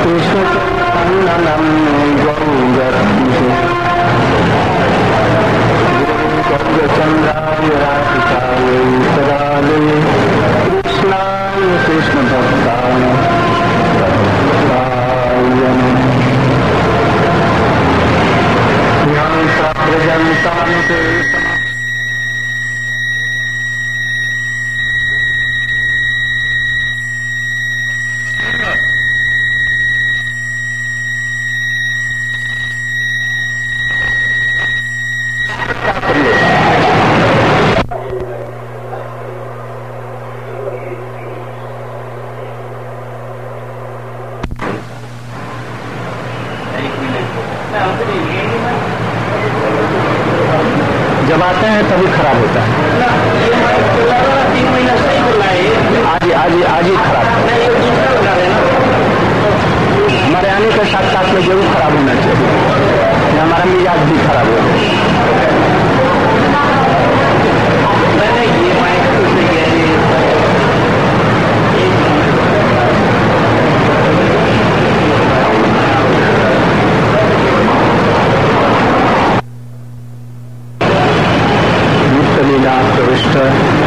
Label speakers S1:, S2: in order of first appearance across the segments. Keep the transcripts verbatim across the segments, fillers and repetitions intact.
S1: चंद्राय राधिकाय सदालये कृष्णाय कृष्ण भक्ताय प्रजंतान्ते जब आते हैं तभी खराब होता है।
S2: तीन महीना सही बोल रहा है,
S1: आज आज आज ही खराब हमारे आने के साथ साथ में जरूर खराब होना चाहिए, हमारा मिजाज भी खराब हो जाए।
S2: मैंने ये माइक से
S1: लीला प्रविष्ट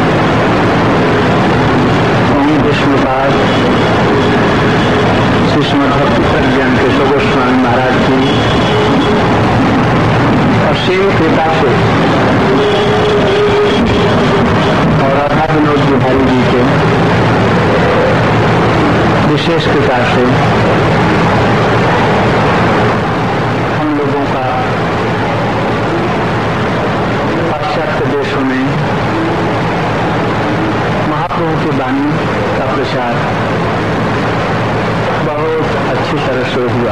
S1: ओम विष्णुपाद श्रीमद् भक्ति प्रज्ञान के गोस्वामी महाराज की असीम कृपा से और राधा विनोद बिहारी जी के विशेष कृपा से हम लोगों का पाश्चात्य देशों में महाप्रभु की वाणी का प्रचार बहुत अच्छी तरह से हुआ।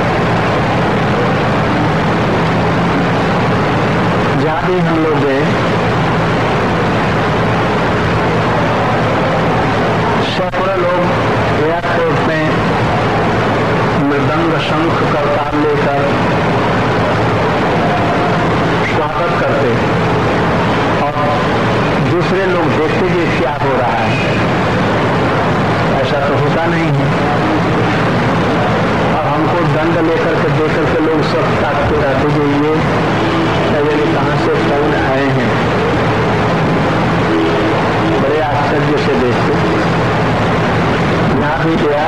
S1: जहां भी हम लोग गए सैकड़ों लोग एयरपोर्ट में मृदंग शंख करताल लेकर स्वागत करते और दूसरे लोग देखते कि क्या हो रहा है। ऐसा तो होता नहीं है और हमको दंड लेकर के देकर के लोग सब ताकते रहते जो ये कहां से कौन आए हैं, बड़े आश्चर्य से देखते। यहां भी गया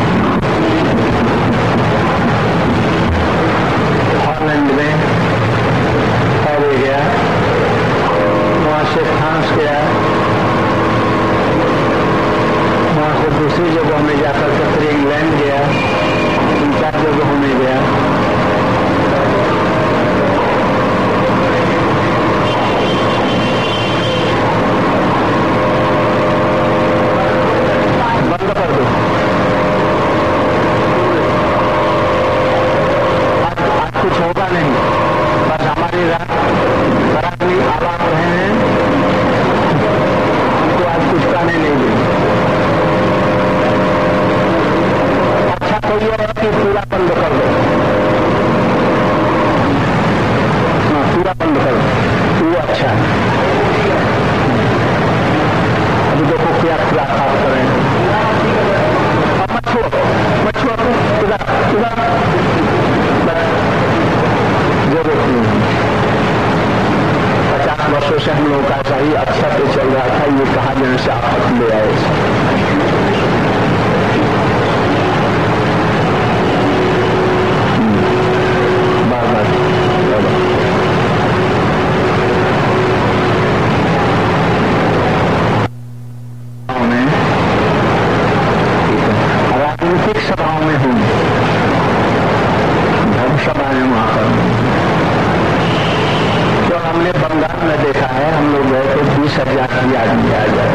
S1: हॉलैंड में पहले गया, वहां से फ्रांस गया, वहां से दूसरी जगहों में जाकर के फिर इंग्लैंड गया, तीन चार जगहों में गया। बंद कर दो, आज आज कुछ होगा नहीं, बस हमारी रात बराबरी आवाज रहे हैं, हमको आज कुछ कहने नहीं देंगे। अच्छा तो ये है कि पूरा बंद कर दो, हाँ पूरा बंद कर दो, वो अच्छा है। अभी देखो क्या क्या खास करें, मत छुओ मत छुओ, इधर इधर जरूरत नहीं। पचास वर्षों से हम लोगों का ऐसा ही अच्छा से चल रहा था, ये कहा जाने से आफत ले आए। बार बार राजनीतिक सभाओं में हूं, धर्म सभा में वहां पर तो हमने बंगाल में देखा है, हम लोग गए तो बीस हजार की आदमी आ जाए,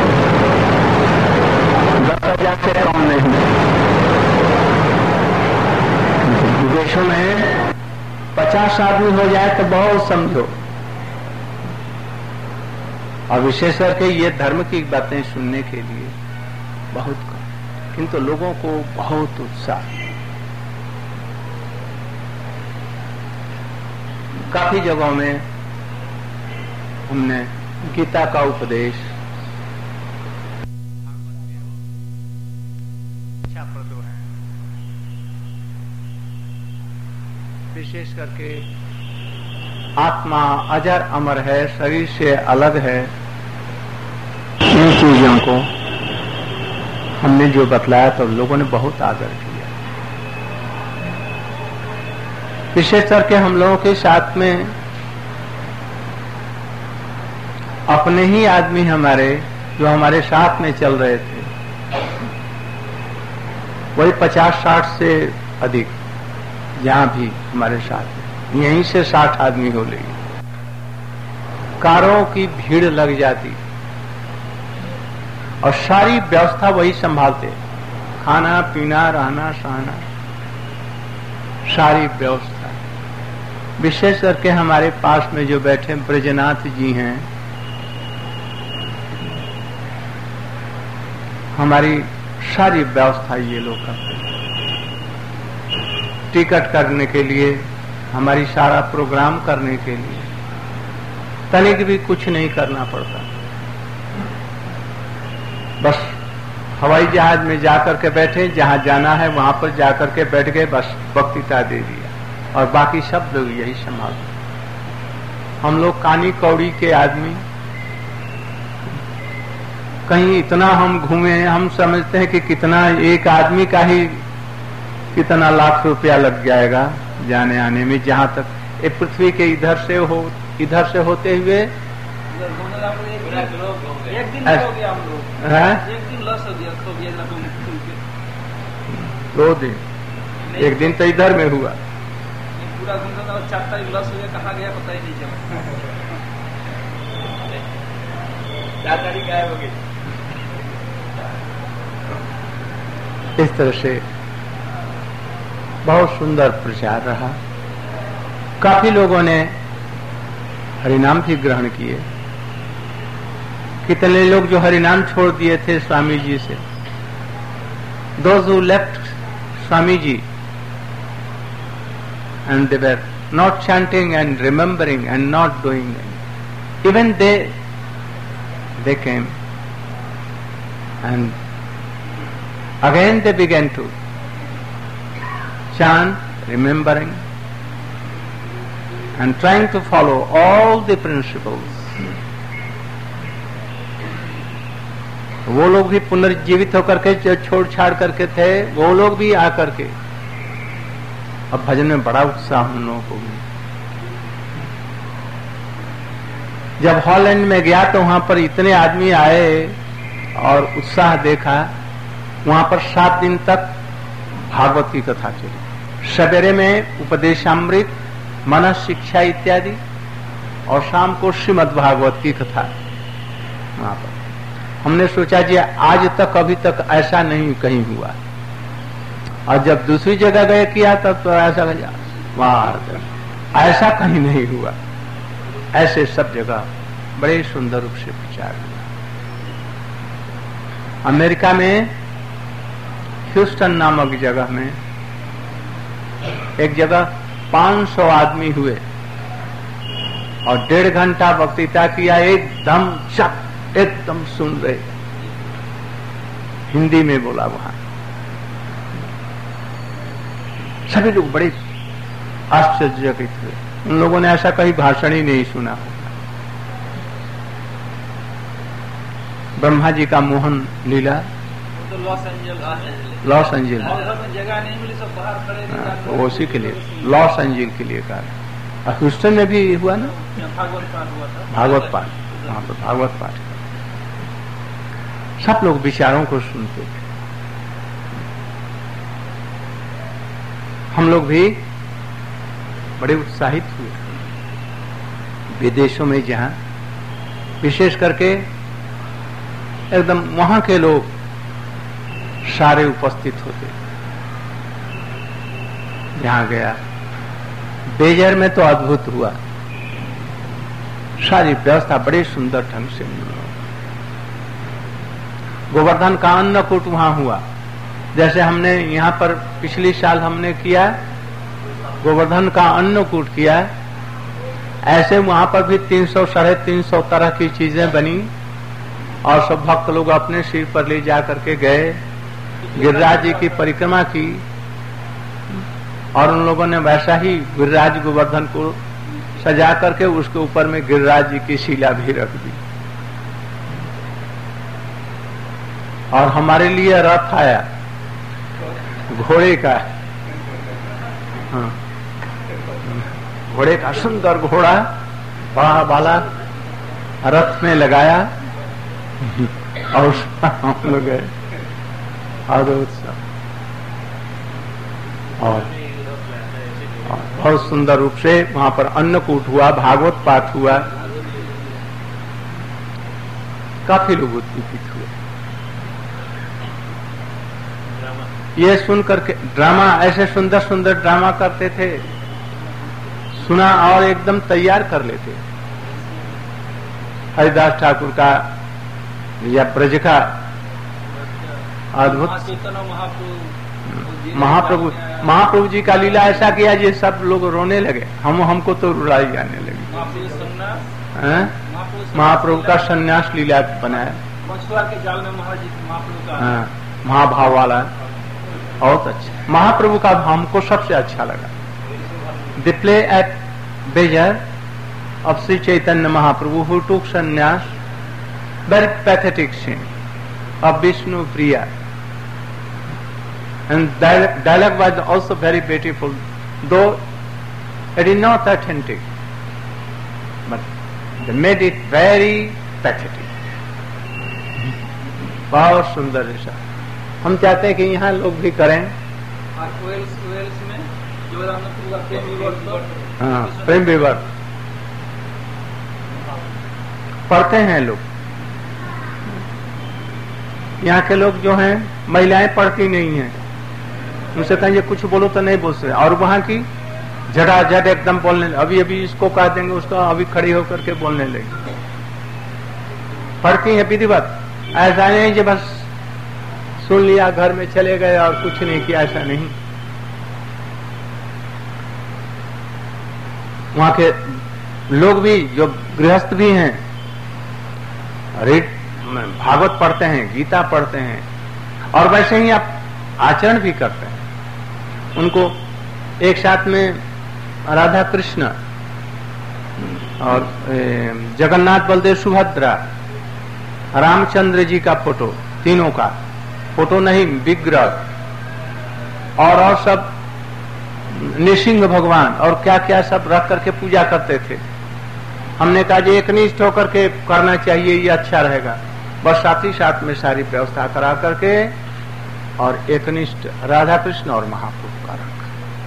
S1: दस हजार से कम नहीं। विदेशों में पचास आदमी हो जाए तो बहुत समझो, और विशेष करके ये धर्म की बातें सुनने के लिए बहुत कम, किंतु लोगों को बहुत उत्साह। काफी जगहों में हमने गीता का उपदेश विशेष करके आत्मा अजर अमर है, शरीर से अलग है, इन चीजों को हमने जो बतलाया तो लोगों ने बहुत आदर किया। विशेष करके हम लोगों के साथ में अपने ही आदमी हमारे जो हमारे साथ में चल रहे थे वही पचास साठ से अधिक, जहां भी हमारे साथ में यहीं से साठ आदमी हो लेगी, कारों की भीड़ लग जाती और सारी व्यवस्था वही संभालते, खाना पीना रहना सहना सारी व्यवस्था। विशेष करके हमारे पास में जो बैठे ब्रजनाथ जी हैं, हमारी सारी व्यवस्था ये लोग करते हैं। टिकट करने के लिए, हमारी सारा प्रोग्राम करने के लिए तनिक भी कुछ नहीं करना पड़ता, बस हवाई जहाज में जाकर के बैठे, जहां जाना है वहां पर जाकर के बैठ गए, बस वक्तृता दे दिया और बाकी सब लोग यही संभालते। हम लोग कानी कौड़ी के आदमी, कहीं इतना हम घूमे, हम समझते हैं कि कितना एक आदमी का ही कितना लाख रुपया लग जाएगा जाने आने में, जहां तक ये पृथ्वी के इधर से हो इधर से होते हुए
S2: एक दिन हो गया हम लोग, एक दिन लॉस हो गया, तो ये
S1: दो दिन, एक दिन तो इधर में हुआ,
S2: पूरा घूमता था, चार तारीख लॉस हो गया, कहाँ गया पता ही नहीं चला, चार तारीख गायब हो गई।
S1: इस तरह से बहुत सुंदर प्रचार रहा। काफी लोगों ने हरिनाम भी ग्रहण किए। कितने लोग जो हरिनाम छोड़ दिए थे स्वामी जी से, those who left Swami ji and they were not chanting and remembering and not doing it, even they they came and again they began to chant, remembering and trying to follow all the principles. वो लोग भी पुनर्जीवित होकर के जो छोड़ छाड़ करके थे, वो लोग भी आकर के अब भजन में बड़ा उत्साह हम लोगों को भी। जब हॉलैंड में गया तो वहां पर इतने आदमी आए और उत्साह देखा, वहां पर सात दिन तक भागवत की कथा चली। सवेरे में उपदेशामृत, मन शिक्षा इत्यादि, और शाम को श्रीमद् भागवत की कथा वहां पर। हमने सोचा जी आज तक अभी तक ऐसा नहीं कहीं हुआ, और जब दूसरी जगह गए किया तब तो ऐसा लगा वाह ऐसा कहीं नहीं हुआ। ऐसे सब जगह बड़े सुंदर रूप से प्रचार हुआ। अमेरिका में ह्यूस्टन नामक जगह में एक जगह पाँच सौ आदमी हुए और डेढ़ घंटा वक्तृता किया, एकदम चप एकदम सुन रहे, हिंदी में बोला वहां। सभी लोग बड़े आश्चर्यचकित हुए, उन लोगों ने ऐसा कहीं भाषण ही नहीं सुना होगा। ब्रह्मा जी का मोहन लीला
S2: तो लॉस एंजल्स
S1: लॉस एंजल्स
S2: जगह नहीं मिली, सब बाहर खड़े,
S1: तो उसी के लिए लॉस एंजल्स के लिए कहा। ह्यूस्टन में भी हुआ ना
S2: भागवत पाठ हुआ था,
S1: भागवत पाठ, वहां पर भागवत पाठ। सब लोग विचारों को सुनते थे। हम लोग भी बड़े उत्साहित हुए। विदेशों में जहां विशेष करके एकदम वहां के लोग सारे उपस्थित होते, जहां गया बेजर में तो अद्भुत हुआ, सारी व्यवस्था बड़े सुंदर ढंग से मिली। गोवर्धन का अन्नकूट वहां हुआ, जैसे हमने यहाँ पर पिछली साल हमने किया गोवर्धन का अन्नकूट किया, ऐसे वहां पर भी तीन सौ साढ़े तीन सौ तरह की चीजें बनी और सब भक्त लोग अपने सिर पर ले जा करके गए, गिरिराज जी की परिक्रमा की और उन लोगों ने वैसा ही गिरिराज गोवर्धन को सजा करके उसके ऊपर में गिरिराज जी की शिला भी रख दी। और हमारे लिए रथ आया घोड़े का, हाँ, घोड़े का सुंदर घोड़ा बड़ा वाला रथ में लगाया और हम लोग गए और उत्सव और बहुत सुंदर रूप से वहां पर अन्नकूट हुआ, भागवत पाठ हुआ, काफी लोग उत्पीड़ित हुए। ये सुन करके ड्रामा, ऐसे सुंदर सुंदर ड्रामा करते थे, सुना और एकदम तैयार कर लेते। हरिदास ठाकुर का या ब्रज का अद्भुत महाप्रभु महाप्रभु जी का लीला ऐसा किया जी सब लोग रोने लगे, हम हमको तो रुलाई आने लगी। महाप्रभु का संन्यास लीला बनाया
S2: के जाल में महाप्रभु का
S1: हाँ, महाभाव वाला बहुत अच्छा। महाप्रभु का हमको सबसे अच्छा लगा। द प्ले एट बेजर of Shri Chaitanya Mahaprabhu who took sannyas, very pathetic scene of Vishnu Priya, and dialogue was also very beautiful, though it is not authentic, but they made it very pathetic. बहुत सुंदर ऐसा हम चाहते हैं कि यहाँ लोग भी करें।
S2: वेल्स वेल्स में जो हमने प्रेम विवर,
S1: हाँ, प्रेम विवर पढ़ते हैं लोग। यहाँ के लोग जो हैं महिलाएं पढ़ती नहीं हैं, उनसे कहेंगे कुछ बोलो तो नहीं बोल सकते, और वहां की झटाझट एकदम बोलने, अभी अभी इसको कह देंगे उसको अभी खड़ी होकर के बोलने लगी। पढ़ती है विधिवत, ऐसा नहीं कि बस सुन लिया घर में चले गए और कुछ नहीं किया, ऐसा नहीं। वहां के लोग भी जो गृहस्थ भी हैं भागवत पढ़ते हैं, गीता पढ़ते हैं और वैसे ही आप आचरण भी करते हैं। उनको एक साथ में राधा कृष्ण और जगन्नाथ बलदेव सुभद्रा, रामचंद्र जी का फोटो, तीनों का फोटो नहीं विग्रह और और सब नृसिंह भगवान और क्या क्या सब रख करके पूजा करते थे। हमने कहा जी एकनिष्ठ होकर के करना चाहिए, ये अच्छा रहेगा। बस साथ ही साथ में सारी व्यवस्था करा करके और एकनिष्ठ राधा कृष्ण और महाप्रभु का रख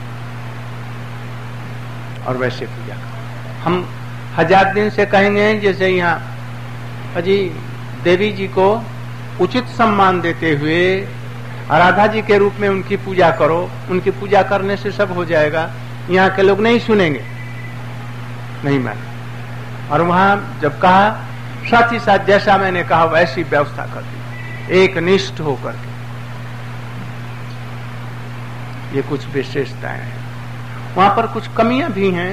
S1: और वैसे पूजा कर। हम हजार दिन से कहेंगे जैसे यहाँ अजी देवी जी को उचित सम्मान देते हुए राधा जी के रूप में उनकी पूजा करो, उनकी पूजा करने से सब हो जाएगा। यहाँ के लोग नहीं सुनेंगे, नहीं माने। और वहां जब कहा साथ ही साथ जैसा मैंने कहा वैसी व्यवस्था कर दी, एक निष्ठ होकर के। ये कुछ विशेषताएं हैं। वहां पर कुछ कमियां भी हैं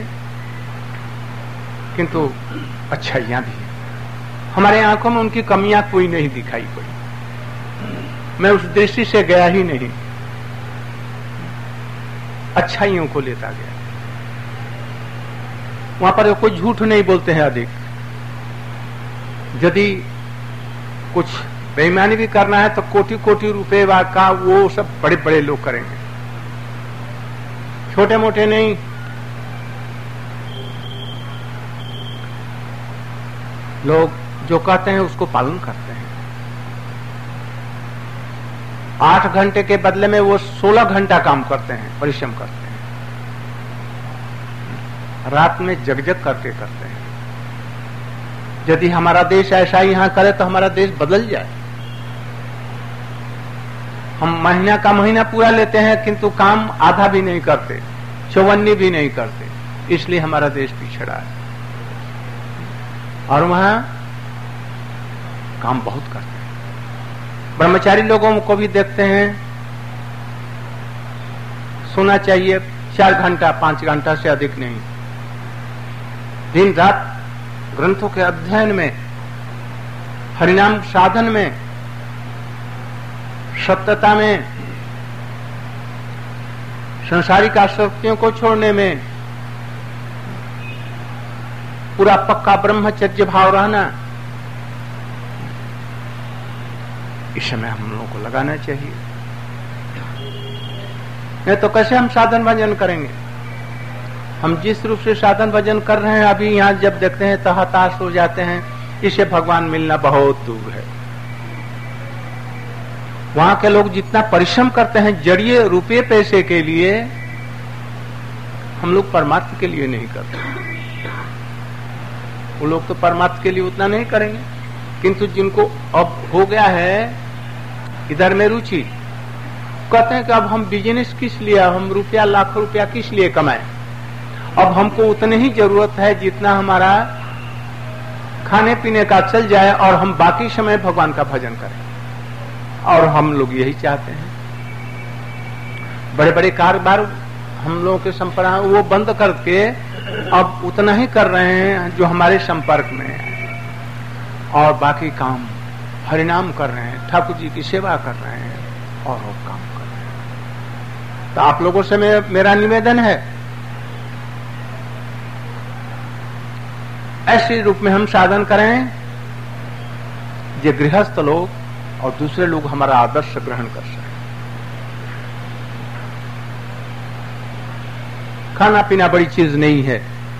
S1: किंतु अच्छाइयां भी हैं। हमारे आंखों में उनकी कमियां कोई नहीं दिखाई पड़ी, मैं उस दृष्टि से गया ही नहीं, अच्छाइयों को लेता गया। वहां पर कोई झूठ नहीं बोलते हैं अधिक। यदि कुछ बेईमानी भी करना है तो कोटि कोटि रुपए का वो सब बड़े बड़े लोग करेंगे, छोटे मोटे नहीं। लोग जो कहते हैं उसको पालन करते हैं। आठ घंटे के बदले में वो सोलह घंटा काम करते हैं, परिश्रम करते हैं, रात में जगजग करके करते हैं। यदि हमारा देश ऐसा यहाँ करे तो हमारा देश बदल जाए। हम महीना का महीना पूरा लेते हैं किंतु काम आधा भी नहीं करते, चौवन्नी भी नहीं करते, इसलिए हमारा देश पिछड़ा है। और वहां काम बहुत करते हैं। ब्रह्मचारी लोगों को भी देखते हैं, सोना चाहिए चार घंटा पांच घंटा से अधिक नहीं, दिन रात ग्रंथों के अध्ययन में, हरिनाम साधन में, सत्यता में, संसारिक आसक्तियों को छोड़ने में, पूरा पक्का ब्रह्मचर्य भाव रहना, इस समय हम लोगों को लगाना चाहिए। नहीं तो कैसे हम साधन भजन करेंगे? हम जिस रूप से साधन भजन कर रहे हैं अभी यहाँ जब देखते हैं तो हताश हो जाते हैं, इसे भगवान मिलना बहुत दूर है। वहां के लोग जितना परिश्रम करते हैं जड़िए रुपये पैसे के लिए, हम लोग परमात्मा के लिए नहीं करते। वो लोग तो परमात्मा के लिए उतना नहीं करेंगे, किंतु जिनको अब हो गया है इधर में रुचि, कहते हैं कि अब हम बिजनेस किस लिए, हम रुपया लाखों रुपया किस लिए कमाएं, अब हमको उतनी ही जरूरत है जितना हमारा खाने पीने का चल जाए और हम बाकी समय भगवान का भजन करें। और हम लोग यही चाहते हैं। बड़े बड़े कारोबार हम लोगों के संपर्क वो बंद करके अब उतना ही कर रहे हैं जो हमारे संपर्क में है, और बाकी काम हरिनाम कर रहे हैं, ठाकुर जी की सेवा कर रहे हैं और वो काम कर रहे हैं। तो आप लोगों से मैं, मेरा निवेदन है ऐसे रूप में हम साधन करें जो गृहस्थ लोग और दूसरे लोग हमारा आदर्श ग्रहण कर सकें। खाना पीना बड़ी चीज नहीं है,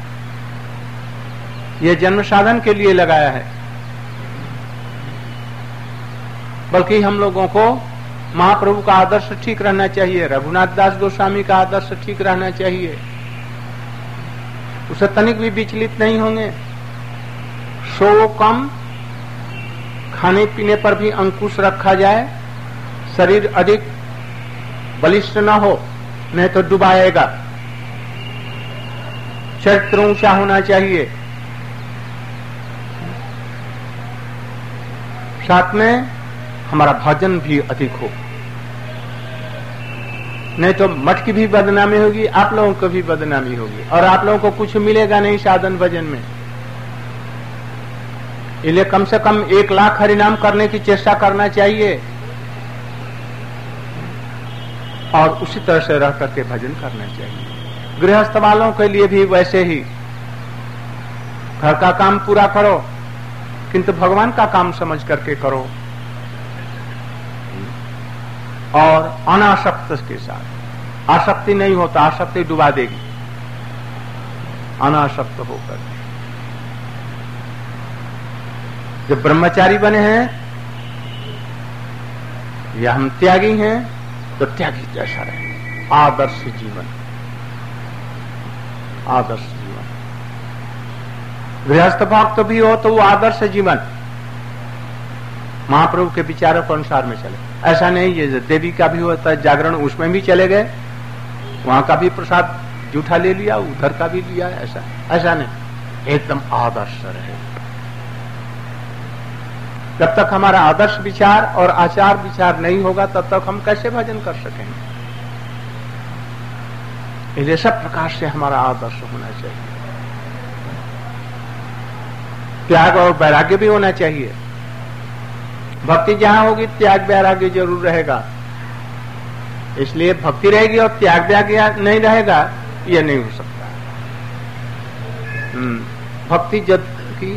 S1: यह जन्म साधन के लिए लगाया है, बल्कि हम लोगों को महाप्रभु का आदर्श ठीक रहना चाहिए, रघुनाथ दास गोस्वामी का आदर्श ठीक रहना चाहिए। उसे तनिक भी विचलित नहीं होंगे। सो कम खाने पीने पर भी अंकुश रखा जाए, शरीर अधिक बलिष्ठ न हो, नहीं तो डुबाएगा। चरित्र ऊंचा होना चाहिए, साथ में हमारा भजन भी अधिक हो, नहीं तो मठ की भी बदनामी होगी, आप लोगों को भी बदनामी होगी और आप लोगों को कुछ मिलेगा नहीं साधन भजन में। इसलिए कम से कम एक लाख हरिनाम करने की चेष्टा करना चाहिए और उसी तरह से रह करके भजन करना चाहिए। गृहस्थ वालों के लिए भी वैसे ही, घर का काम पूरा करो किंतु भगवान का काम समझ करके करो और अनासक्त के साथ। आसक्ति नहीं होता, आसक्ति डुबा देगी। अनासक्त होकर जब ब्रह्मचारी बने हैं या हम त्यागी हैं तो त्यागी जैसा रहे। आदर्श जीवन, आदर्श जीवन। गृहस्थ भक्त भी हो तो वो आदर्श जीवन महाप्रभु के विचारों के अनुसार में चले। ऐसा नहीं ये देवी का भी होता है जागरण, उसमें भी चले गए, वहां का भी प्रसाद जूठा ले लिया, उधर का भी लिया, ऐसा ऐसा नहीं, एकदम आदर्श रहे। जब तक हमारा आदर्श विचार और आचार विचार नहीं होगा तब तक हम कैसे भजन कर सकेंगे। इसलिए सब प्रकार से हमारा आदर्श होना चाहिए। त्याग और वैराग्य भी होना चाहिए। भक्ति जहां होगी त्याग वैराग्य जरूर रहेगा। इसलिए भक्ति रहेगी और त्याग वैराग्य नहीं रहेगा, यह नहीं हो सकता। भक्ति जब की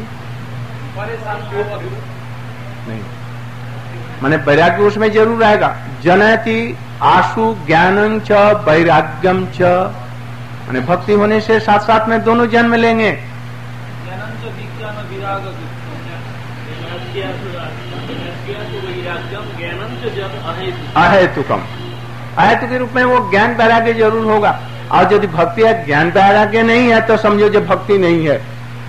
S1: नहीं, माने वैराग्य उसमें जरूर रहेगा। जनयति आशु ज्ञानं च वैराग्यम च, माने भक्ति होने से साथ साथ में दोनों जन्म लेंगे। अहेतुकम, अहेतु के रूप में वो ज्ञान वैराग्य जरूर होगा। और यदि भक्ति है ज्ञान वैराग्य नहीं है तो समझो जो भक्ति नहीं है।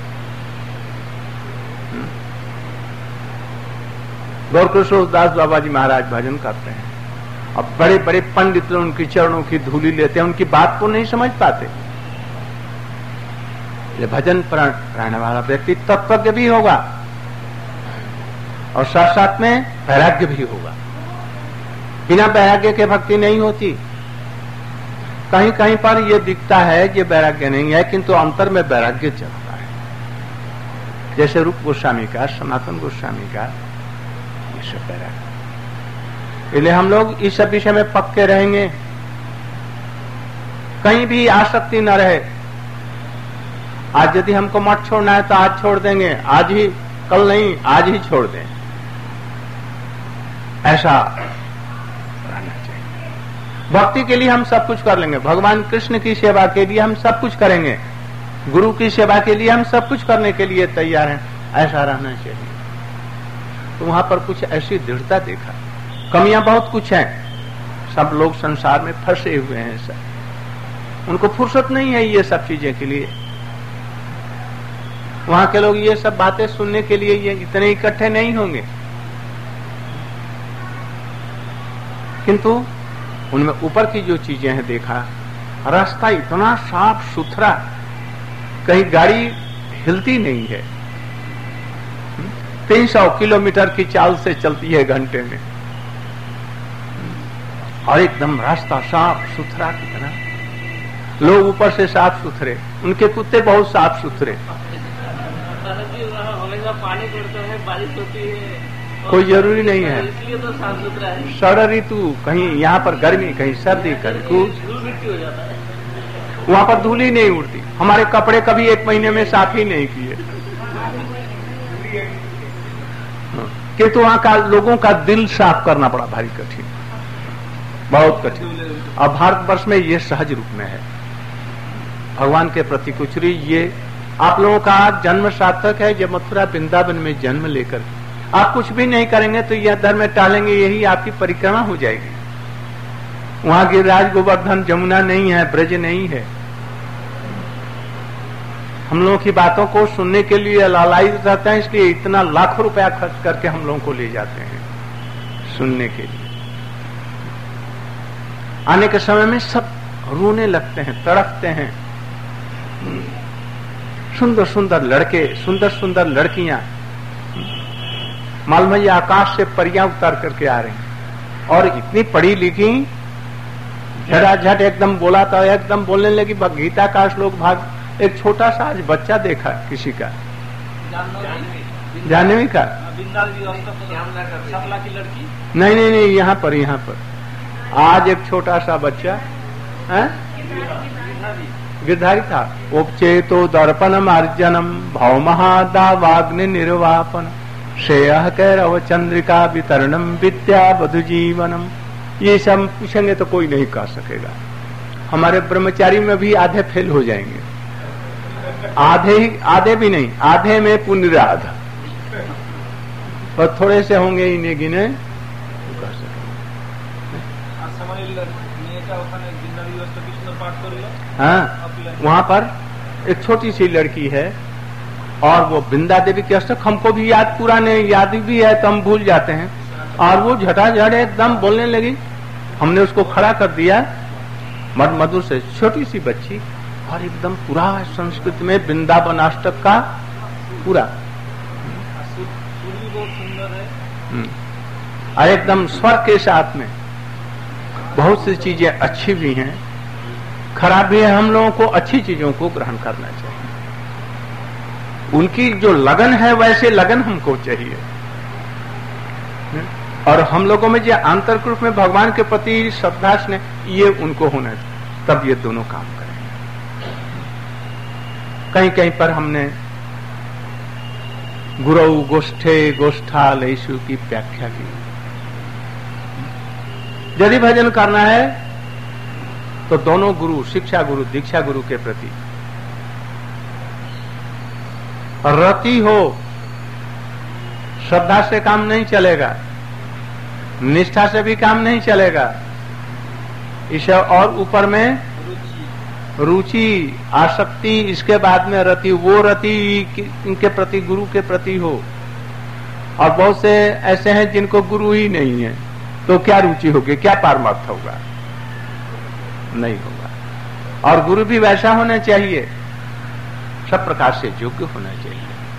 S1: गौरकिशोर दास बाबा जी महाराज भजन करते हैं, अब बड़े बड़े पंडित लोग उनकी चरणों की धूली लेते हैं, उनकी बात को नहीं समझ पाते। ये भजन प्राण रहने वाला व्यक्ति तत्वज्ञ भी होगा और साथ साथ में वैराग्य भी होगा। बिना वैराग्य के भक्ति नहीं होती। कहीं कहीं पर यह दिखता है कि वैराग्य नहीं है किंतु अंतर में वैराग्य चलता है, जैसे रूप गोस्वामी का, सनातन गोस्वामी का, ये सब वैराग्य। इसलिए हम लोग इस सब विषय में पक्के रहेंगे कहीं भी आसक्ति न रहे। आज यदि हमको मठ छोड़ना है तो आज छोड़ देंगे, आज ही, कल नहीं, आज ही छोड़ दें, ऐसा रहना चाहिए। भक्ति के लिए हम सब कुछ कर लेंगे, भगवान कृष्ण की सेवा के लिए हम सब कुछ करेंगे, गुरु की सेवा के लिए हम सब कुछ करने के लिए तैयार हैं, ऐसा रहना चाहिए। तो वहां पर कुछ ऐसी दृढ़ता देखा। कमियां बहुत कुछ हैं, सब लोग संसार में फंसे हुए हैं, सब उनको फुर्सत नहीं है ये सब चीजें के लिए। वहां के लोग ये सब बातें सुनने के लिए ये इतने इकट्ठे नहीं होंगे, किंतु उनमें ऊपर की जो चीजें हैं देखा, रास्ता इतना साफ सुथरा, कहीं गाड़ी हिलती नहीं है, तीन सौ किलोमीटर की चाल से चलती है घंटे में, और एकदम रास्ता साफ सुथरा कितना, लोग ऊपर से साफ सुथरे, उनके कुत्ते बहुत साफ सुथरे।
S2: हमेशा पानी गिरता है, बारिश होती है,
S1: कोई जरूरी नहीं है,
S2: इसलिए तो साफ सुथरा है।
S1: षड ऋतु, कहीं यहाँ पर गर्मी, कहीं सर्दी, कहीं कुछ,
S2: धूल मिट्टी हो जाता है,
S1: वहां पर धूल ही नहीं उड़ती। हमारे कपड़े कभी एक महीने में साफ ही नहीं किए, किंतु वहां का लोगों का दिल साफ करना बड़ा भारी कठिन, बहुत कठिन। अब भारतवर्ष में ये सहज रूप में है, भगवान के प्रति कुछ भी। ये आप लोगों का जन्म सार्थक है, जब मथुरा वृंदावन में जन्म लेकर आप कुछ भी नहीं करेंगे तो यह धर्म में टालेंगे, यही आपकी परिक्रमा हो जाएगी। वहां गिरिराज गोवर्धन जमुना नहीं है, ब्रज नहीं है। हम लोगों की बातों को सुनने के लिए लालायित रहते हैं, इसलिए इतना लाखों रुपया खर्च करके हम लोगों को ले जाते हैं सुनने के लिए। आने के समय में सब रोने लगते हैं, तड़पते हैं। सुंदर सुंदर लड़के, सुंदर सुंदर लड़कियां, मालूम आकाश से परियां उतर करके आ रही हैं, और इतनी पढ़ी लिखी, झटाझट एकदम बोला तो एकदम बोलने लगी गीता का श्लोक भाग। एक छोटा सा आज बच्चा देखा किसी का, जानवी का,
S2: की लड़की,
S1: नहीं नहीं नहीं, यहाँ पर यहाँ पर आज एक छोटा सा बच्चा है, गिरधारी था। उपचेतो दर्पणम अर्जनम भौमहादावाग्नि निर्वापन श्रेय कैरव चंद्रिका वितरणम विद्या वधु जीवनम। ये सब पूछेंगे तो कोई नहीं कह सकेगा। हमारे ब्रह्मचारी में भी आधे फेल हो जाएंगे, आधे ही, आधे भी नहीं, आधे में पुनराध, और थोड़े से होंगे इन्हें गिने कह सकेंगे। हाँ, वहां पर एक छोटी सी लड़की है, और वो वृंदा देवी के अष्टक हमको भी याद पूरा नहीं, याद भी है तो हम भूल जाते हैं, और वो झटाझट एकदम बोलने लगी। हमने उसको खड़ा कर दिया, मद मधुर से, छोटी सी बच्ची, और एकदम पूरा संस्कृत में वृंदावन अष्टक का पूरा,
S2: बहुत सुंदर है,
S1: और एकदम स्वर के साथ में। बहुत सी चीजें अच्छी भी हैं, खराब भी है। हम लोगों को अच्छी चीजों को ग्रहण करना चाहिए। उनकी जो लगन है वैसे लगन हमको चाहिए, और हम लोगों में जो आंतरिक रूप में भगवान के प्रति श्रद्धा स्नेह, ये उनको होना चाहिए, तब ये दोनों काम करेंगे। कहीं कहीं पर हमने गुरु गोष्ठे गोष्ठालेषु की व्याख्या की। यदि भजन करना है तो दोनों गुरु, शिक्षा गुरु, दीक्षा गुरु के प्रति रति हो। श्रद्धा से काम नहीं चलेगा, निष्ठा से भी काम नहीं चलेगा। इसे और ऊपर में रुचि, आसक्ति, इसके बाद में रति, वो रति इनके प्रति, गुरु के प्रति हो। और बहुत से ऐसे हैं जिनको गुरु ही नहीं है, तो क्या रुचि होगी, क्या पारमार्थ होगा, नहीं होगा। और गुरु भी वैसा होना चाहिए, सब प्रकार से योग्य होना चाहिए,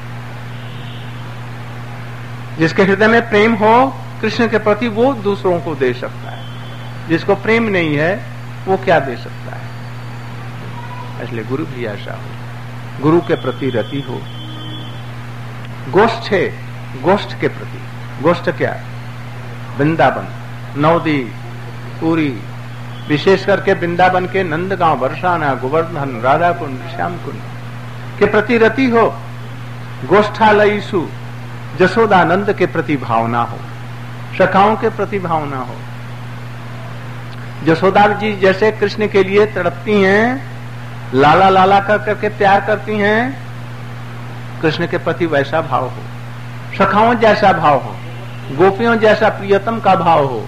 S1: जिसके हृदय में प्रेम हो कृष्ण के प्रति, वो दूसरों को दे सकता है। जिसको प्रेम नहीं है वो क्या दे सकता है। इसलिए गुरु भी ऐसा हो, गुरु के प्रति रति हो। गोष्ठ है, गोष्ठ के प्रति, गोष्ठ क्या, वृंदावन, नवदी, पूरी, विशेष करके वृंदावन के नंदगांव, बरसाना, गोवर्धन, राधा कुंड, श्याम कुंड के प्रति रति हो, गोष्ठालयीसु जशोदानंद के प्रति भावना हो, सखाओं के प्रति भावना हो। जशोदा जी जैसे कृष्ण के लिए तड़पती हैं, लाला लाला कर करके प्यार करती हैं, कृष्ण के प्रति वैसा भाव हो, सखाओं जैसा भाव हो, गोपियों जैसा प्रियतम का भाव हो।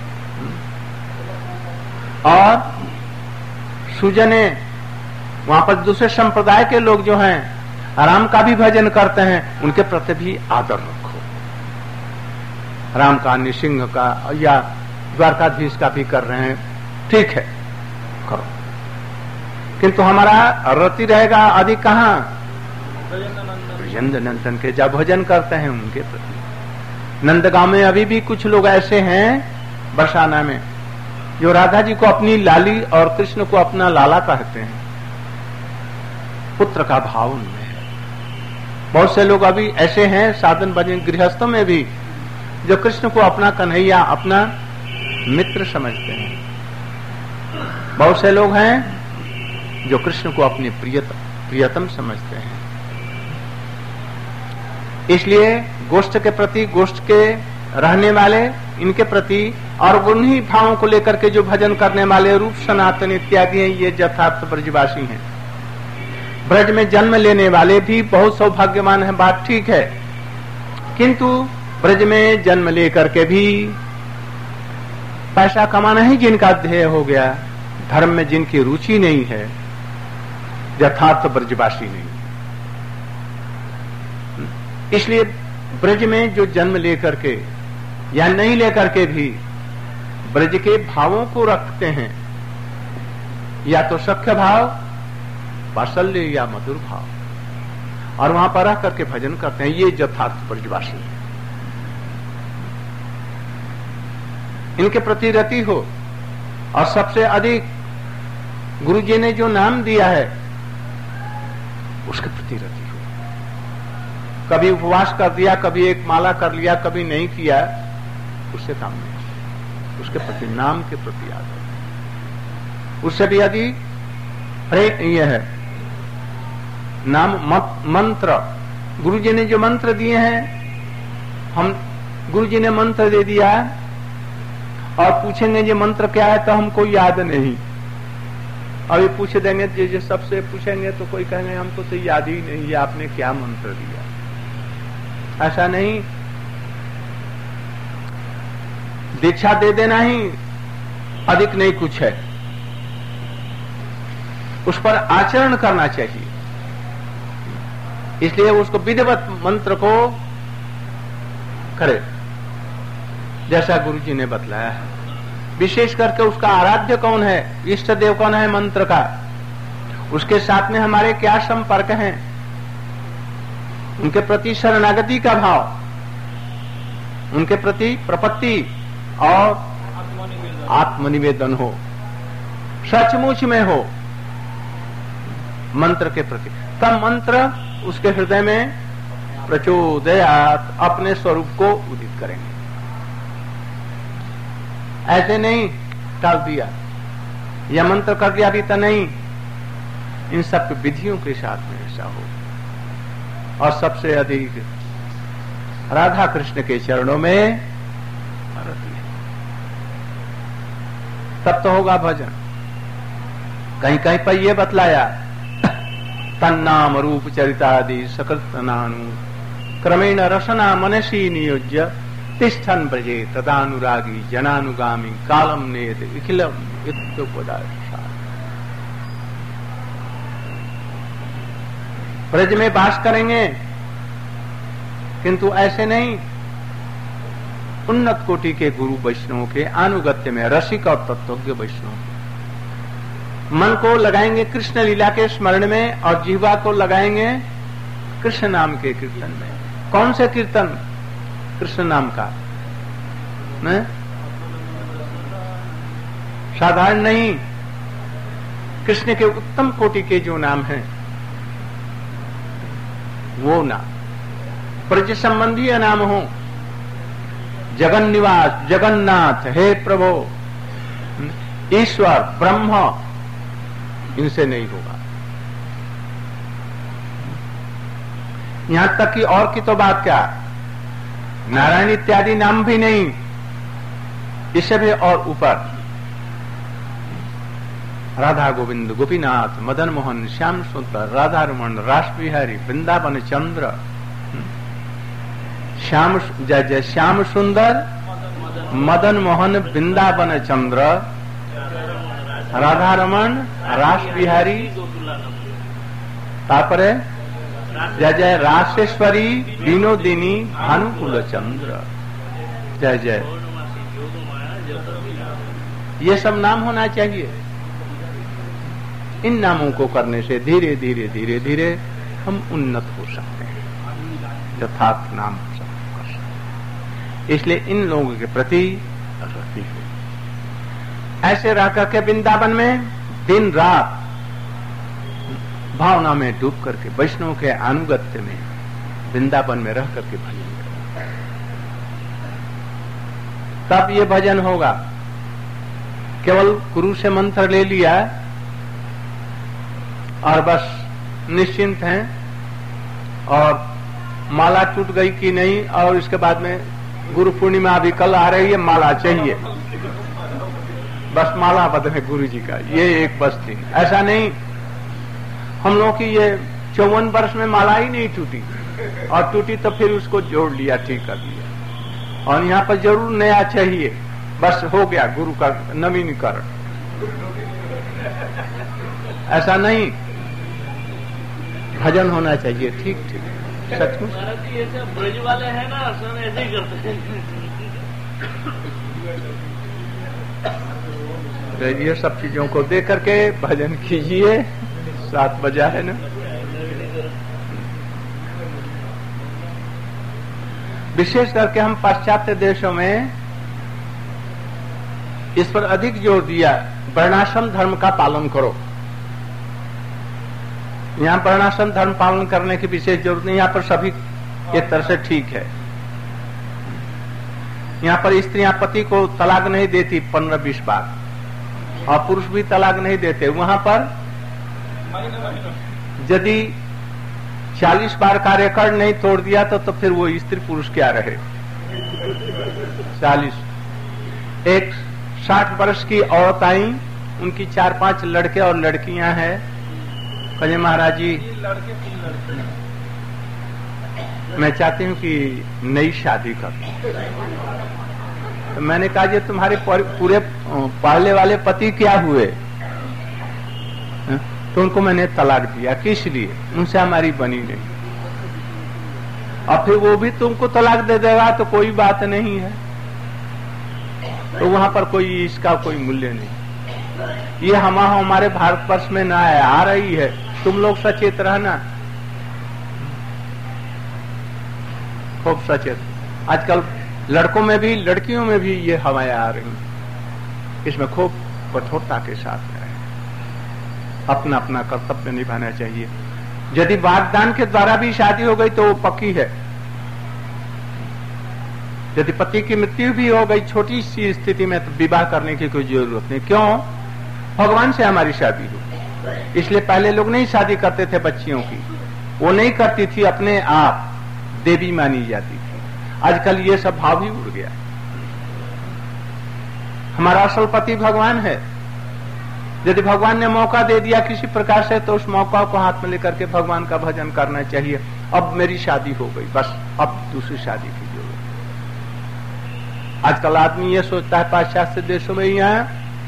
S1: और सुजने वहां पर दूसरे संप्रदाय के लोग जो हैं राम का भी भजन करते हैं, उनके प्रति भी आदर रखो। राम का, नृसिंह का या द्वारकाधीश का भी कर रहे हैं, ठीक है करो, किंतु हमारा रति रहेगा अधिक कहाँ? ब्रजनंदन के जब भजन करते हैं उनके प्रति। नंदगांव में अभी भी कुछ लोग ऐसे हैं, बरसाना में, जो राधा जी को अपनी लाली और कृष्ण को अपना लाला कहते हैं। पुत्र का भाव उनमें है। बहुत से लोग अभी ऐसे हैं साधन भजन गृहस्थों में भी, जो कृष्ण को अपना कन्हैया, अपना मित्र समझते हैं। बहुत से लोग हैं जो कृष्ण को अपने प्रियतम प्रियतम समझते हैं। इसलिए गोष्ठ के प्रति, गोष्ठ के रहने वाले, इनके प्रति और उन्हीं भावों को लेकर के जो भजन करने वाले रूप सनातन इत्यादि हैं, ये यथार्थ ब्रजवासी हैं। ब्रज में जन्म लेने वाले भी बहुत सौभाग्यवान हैं, बात ठीक है, किंतु ब्रज में जन्म लेकर के भी पैसा कमाना ही जिनका ध्येय हो गया, धर्म में जिनकी रुचि नहीं है, यथार्थ ब्रजवासी नहीं। इसलिए ब्रज में जो जन्म लेकर के या नहीं लेकर के भी ब्रज के भावों को रखते हैं, या तो सख्य भाव, वात्सल्य या मधुर भाव, और वहां पर रह करके भजन करते हैं, ये यथार्थ ब्रजवासी है। इनके प्रति रति हो। और सबसे अधिक गुरु जी ने जो नाम दिया है उसके प्रति रति हो। कभी उपवास कर दिया, कभी एक माला कर लिया, कभी नहीं किया, उससे काम नहीं। उसके प्रति, नाम के प्रति आदर। उससे भी अधिक ये है नाम मत, मंत्र। गुरु जी ने जो मंत्र दिए हैं, हम गुरु जी ने मंत्र दे दिया और पूछेंगे ये मंत्र क्या है तो हमको याद नहीं। अभी पूछ देंगे, जो सबसे पूछेंगे तो कोई कहेंगे हमको तो याद ही नहीं है आपने क्या मंत्र दिया। ऐसा नहीं, दीक्षा दे देना ही अधिक नहीं कुछ है, उस पर आचरण करना चाहिए। इसलिए उसको विधिवत मंत्र को करे जैसा गुरु जी ने बतलाया है। विशेष करके उसका आराध्य कौन है, इष्ट देव कौन है मंत्र का, उसके साथ में हमारे क्या संपर्क हैं, उनके प्रति शरणागति का भाव, उनके प्रति प्रपत्ति और आत्मनिवेदन हो, सचमुच में हो मंत्र के प्रति, तब मंत्र उसके हृदय में प्रचोदयात अपने स्वरूप को उदित करेंगे। ऐसे नहीं टाल दिया या मंत्र कर दिया भी तो नहीं, इन सब विधियों के साथ में ऐसा हो। और सबसे अधिक राधा कृष्ण के चरणों में रति है, तब तो होगा भजन। कहीं कहीं पर यह बतलाया, तन्नाम रूप चरितादि सकृतनानु क्रमेण रसना मनसी नियोज्य तिष्ठन ब्रजे तदानुरागी जनानुगामी कालम नेद इखिलम इत्युपदार्थ। ब्रज में वास करेंगे, किंतु ऐसे नहीं, उन्नत कोटि के गुरु वैष्णवों के आनुगत्य में, रसिक और तत्वज्ञ वैष्णव मन को लगाएंगे कृष्ण लीला के स्मरण में और जिह्वा को लगाएंगे कृष्ण नाम के कीर्तन में। कौन से कीर्तन? कृष्ण नाम का, नहीं साधारण नहीं, कृष्ण के उत्तम कोटि के जो नाम हैं वो नाम, ब्रज संबंधी नाम हो, जगन निवास, जगन्नाथ, हे प्रभु, ईश्वर, ब्रह्म, इनसे नहीं होगा। यहां तक कि और की तो बात क्या, नारायण इत्यादि नाम भी नहीं, इससे भी और ऊपर राधा गोविंद, गोपीनाथ, मदन मोहन, श्याम सुंदर, राधा रमण, रास बिहारी, वृंदावन चंद्र, श्याम जय जय श्याम सुंदर, मदन मोहन, वृंदावन चंद्र, राधा रमण, रास बिहारी, तापरे जय जय रासेश्वरी, विनोदिनी, भानुकुल चंद्र, जय जय, ये सब नाम होना चाहिए। इन नामों को करने से धीरे धीरे धीरे धीरे हम उन्नत हो सकते हैं, यथार्थ नाम कर सकते हैं। इसलिए इन लोगों के प्रति रति हो। ऐसे रह करके वृंदावन में दिन रात भावना में डूब करके वैष्णव के अनुगत्य में वृंदावन में रह करके भजन करें, तब ये भजन होगा। केवल गुरु से मंत्र ले लिया और बस निश्चिंत हैं, और माला टूट गई कि नहीं, और इसके बाद में गुरु पूर्णिमा अभी कल आ रही है, माला चाहिए, बस माला बदले गुरु जी का, ये एक बस थी। ऐसा नहीं, हम लोग की ये चौवन वर्ष में माला ही नहीं टूटी, और टूटी तो फिर उसको जोड़ लिया, ठीक कर लिया। और यहाँ पर जरूर नया चाहिए, बस हो गया गुरु का नवीनीकरण, ऐसा नहीं, भजन होना चाहिए ठीक ठीक सचमुच।
S2: ये सब ब्रज वाले हैं ना, सब ऐसे ही करते हैं।
S1: ये सब चीजों को देख करके भजन कीजिए। सात बजा है ना। विशेष करके हम पाश्चात्य देशों में इस पर अधिक जोर दिया, वर्णाश्रम धर्म का पालन करो। यहाँ वर्णाश्रम धर्म पालन करने की विशेष जरूरत नहीं, यहाँ पर सभी एक तरह से ठीक है। यहाँ पर स्त्रियां पति को तलाक नहीं देती पंद्रह बीस बार, और पुरुष भी तलाक नहीं देते। वहां पर यदि चालीस बार कार्यकाल नहीं तोड़ दिया तो, तो फिर वो स्त्री पुरुष क्या रहे। चालीस एक साठ वर्ष की औरत आई, उनकी चार पांच लड़के और लड़कियां हैं, कहे महाराज जी मैं चाहती हूँ कि नई शादी कर। तो मैंने कहा जी तुम्हारे पूरे पालने वाले पति क्या हुए? तो उनको मैंने तलाक दिया। किस लिए? उनसे हमारी बनी नहीं। और फिर वो भी तुमको तलाक दे देगा तो कोई बात नहीं है। तो वहां पर कोई इसका कोई मूल्य नहीं। ये हम हमारे भारतवर्ष में ना है, आ रही है। तुम लोग सचेत रहना, खूब सचेत। आजकल लड़कों में भी लड़कियों में भी ये हवाएं आ रही हैं। इसमें खूब कठोरता के साथ रहे, अपना अपना कर्तव्य निभाना चाहिए। यदि वाग्दान के द्वारा भी शादी हो गई तो वो पक्की है। यदि पति की मृत्यु भी हो गई छोटी सी स्थिति में तो विवाह करने की कोई जरूरत नहीं। क्यों? भगवान से हमारी शादी हो। इसलिए पहले लोग नहीं शादी करते थे बच्चियों की, वो नहीं करती थी, अपने आप देवी मानी जाती थी। आजकल ये सब भाव ही उड़ गया। हमारा असल पति भगवान है। यदि भगवान ने मौका दे दिया किसी प्रकार से तो उस मौका को हाथ में लेकर के भगवान का भजन करना चाहिए। अब मेरी शादी हो गई, बस अब दूसरी शादी की जरूरत। आजकल आदमी ये सोचता है पाश्चात्य देशों में यहाँ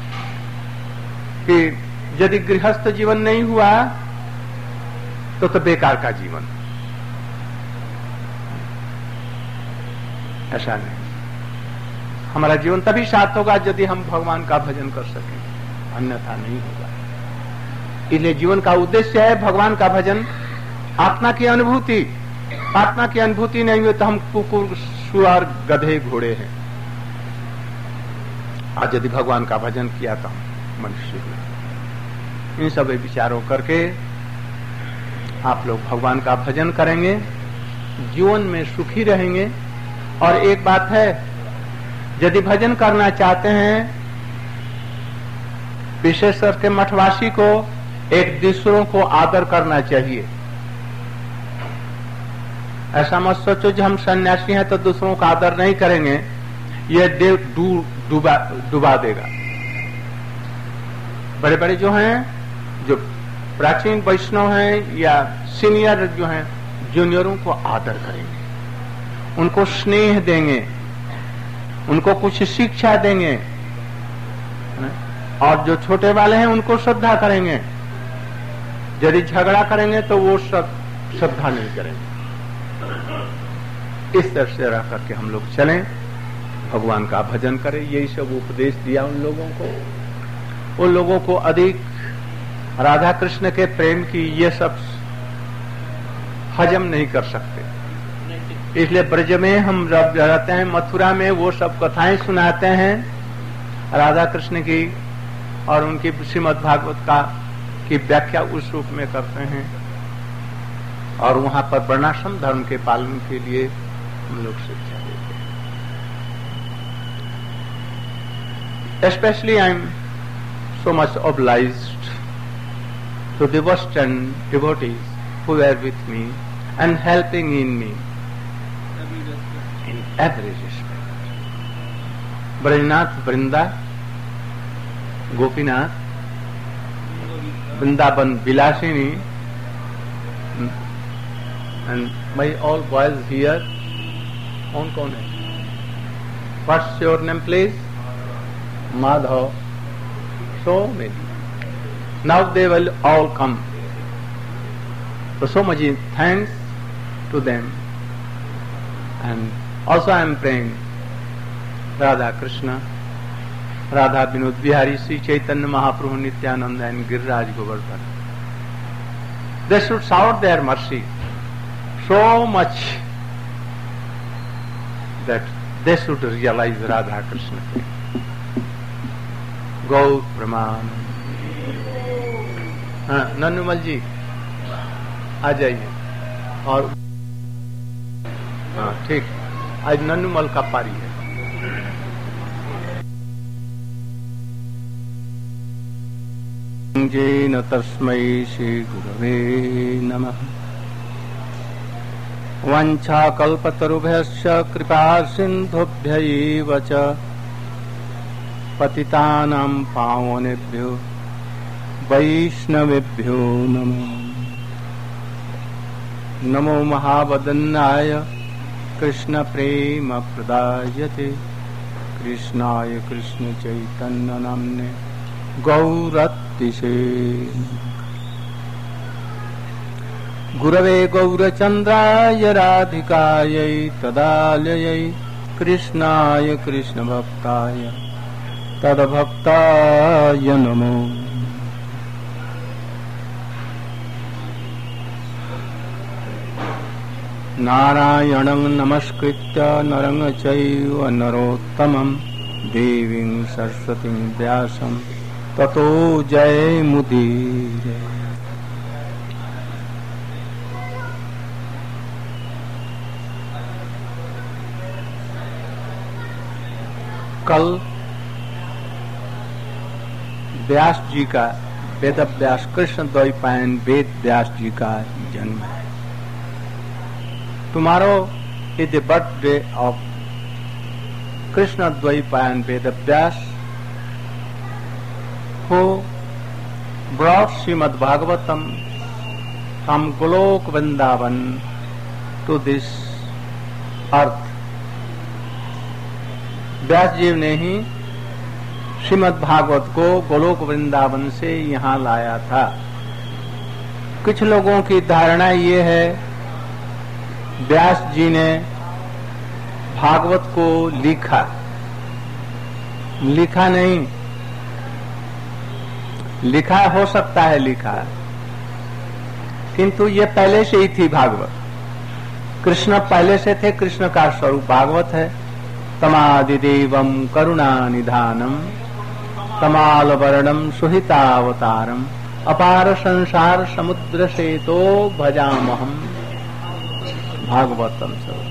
S1: कि यदि गृहस्थ जीवन नहीं हुआ तो तो बेकार का जीवन। ऐसा नहीं, हमारा जीवन तभी सार्थक होगा यदि हम भगवान का भजन कर सकें, अन्यथा नहीं होगा। इसलिए जीवन का उद्देश्य है भगवान का भजन, आत्मा की अनुभूति। आत्मा की अनुभूति नहीं हुई तो हम कुकुर, सुअर, गधे, घोड़े हैं। आज यदि भगवान का भजन किया तो हम मनुष्य हुए। इन सब विचारों करके आप लोग भगवान का भजन करेंगे, जीवन में सुखी रहेंगे। और एक बात है, यदि भजन करना चाहते हैं विशेष करके मठवासी को एक दूसरों को आदर करना चाहिए। ऐसा मत सोचो जो हम सन्यासी हैं तो दूसरों का आदर नहीं करेंगे, ये देव डूबा डुबा देगा। बड़े बड़े जो हैं, जो प्राचीन वैष्णव हैं या सीनियर जो हैं, जूनियरों को आदर करेंगे, उनको स्नेह देंगे, उनको कुछ शिक्षा देंगे, और जो छोटे वाले हैं उनको श्रद्धा करेंगे। यदि झगड़ा करेंगे तो वो श्रद्धा नहीं करेंगे। इस तरह से रह करके हम लोग चलें, भगवान का भजन करें। यही सब उपदेश दिया उन लोगों को। उन लोगों को अधिक राधा कृष्ण के प्रेम की ये सब हजम नहीं कर सकते। इसलिए ब्रज में हम जब रहते हैं, मथुरा में वो सब कथाएं सुनाते हैं राधा कृष्ण की, और उनकी श्रीमद् भागवत का की व्याख्या उस रूप में करते हैं, और वहां पर वर्णाश्रम धर्म के पालन के लिए हम लोग शिक्षा देते हैं। Specially I am so much obliged to the Western devotees who were with me and helping in me in every respect. Brajnath Vrinda, Gopinath, Vrindavan Vilasini, and my all boys here. कौन कौन है? What's your name, please? Madhav. So many. Now they will all come. So so much thanks to them. And also I am praying Radha Krishna, Radha Vinod Bihari, Sri Chaitanya Mahaprabhu, Nityananda and Giriraj Govardhan. They should shower their mercy so much that they should realize Radha Krishna. Gaur Praman. हाँ, नन्नुमल जी आ जाइए। और हाँ ठीक, आज नन्नुमल का पारी है। जेन तस्मै श्री गुरवे नमः। वाञ्छाकल्पतरुभ्यश्च कृपा सिन्धुभ्यैव च पतितानां पावनेभ्यो वैष्णवेभ्यो नमो। नमो महावदन्नाय कृष्ण प्रेम प्रदायते कृष्णाय कृष्ण चैतन्य नाम्ने गौरतिशे। गुरवे गौरचन्द्राय राधिकायै तदालयै कृष्णाय कृष्ण भक्ताय तद्भक्ताय नमो। नारायणं नमस्कृत्य नरं चैव नरोत्तमं देवीं सरस्वतीं व्यासं ततो जयमुदीरये। कल व्यास जी का, वेद व्यास कृष्ण द्वैपायन वेद व्यास जी का जन्म है। Tomorrow is the birthday of Krishna Dvaipayan Vedavyas, who brought Srimad Bhagavatam from Golok Vrindavan to this earth. व्यास जी ने ही श्रीमद् भागवत को गोलोक वृंदावन से यहाँ लाया था। कुछ लोगों की धारणा ये है व्यास जी ने भागवत को लिखा। लिखा नहीं, लिखा हो सकता है लिखा, किंतु ये पहले से ही थी भागवत। कृष्ण पहले से थे, कृष्ण का स्वरूप भागवत है। तमादिदेवं करुणानिधानम तमालवर्णम सुहितावतारम अपार संसार समुद्र सेतो भजामहम भागवतम सब।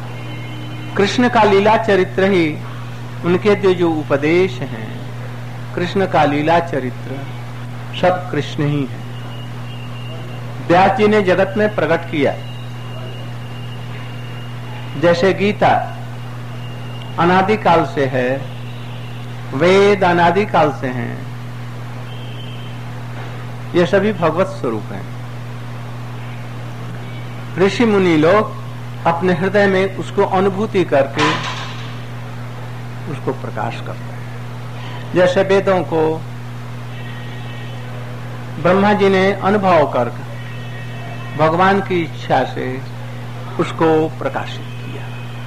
S1: कृष्ण का लीला चरित्र ही, उनके जो जो उपदेश हैं, कृष्ण का लीला चरित्र सब कृष्ण ही है। व्यास जी ने जगत में प्रकट किया। जैसे गीता अनादिकाल से है, वेद अनादिकाल से हैं, ये सभी भगवत स्वरूप हैं। ऋषि मुनि लोग अपने हृदय में उसको अनुभूति करके उसको प्रकाश करते हैं। जैसे वेदों को ब्रह्मा जी ने अनुभव कर भगवान की इच्छा से उसको प्रकाशित किया।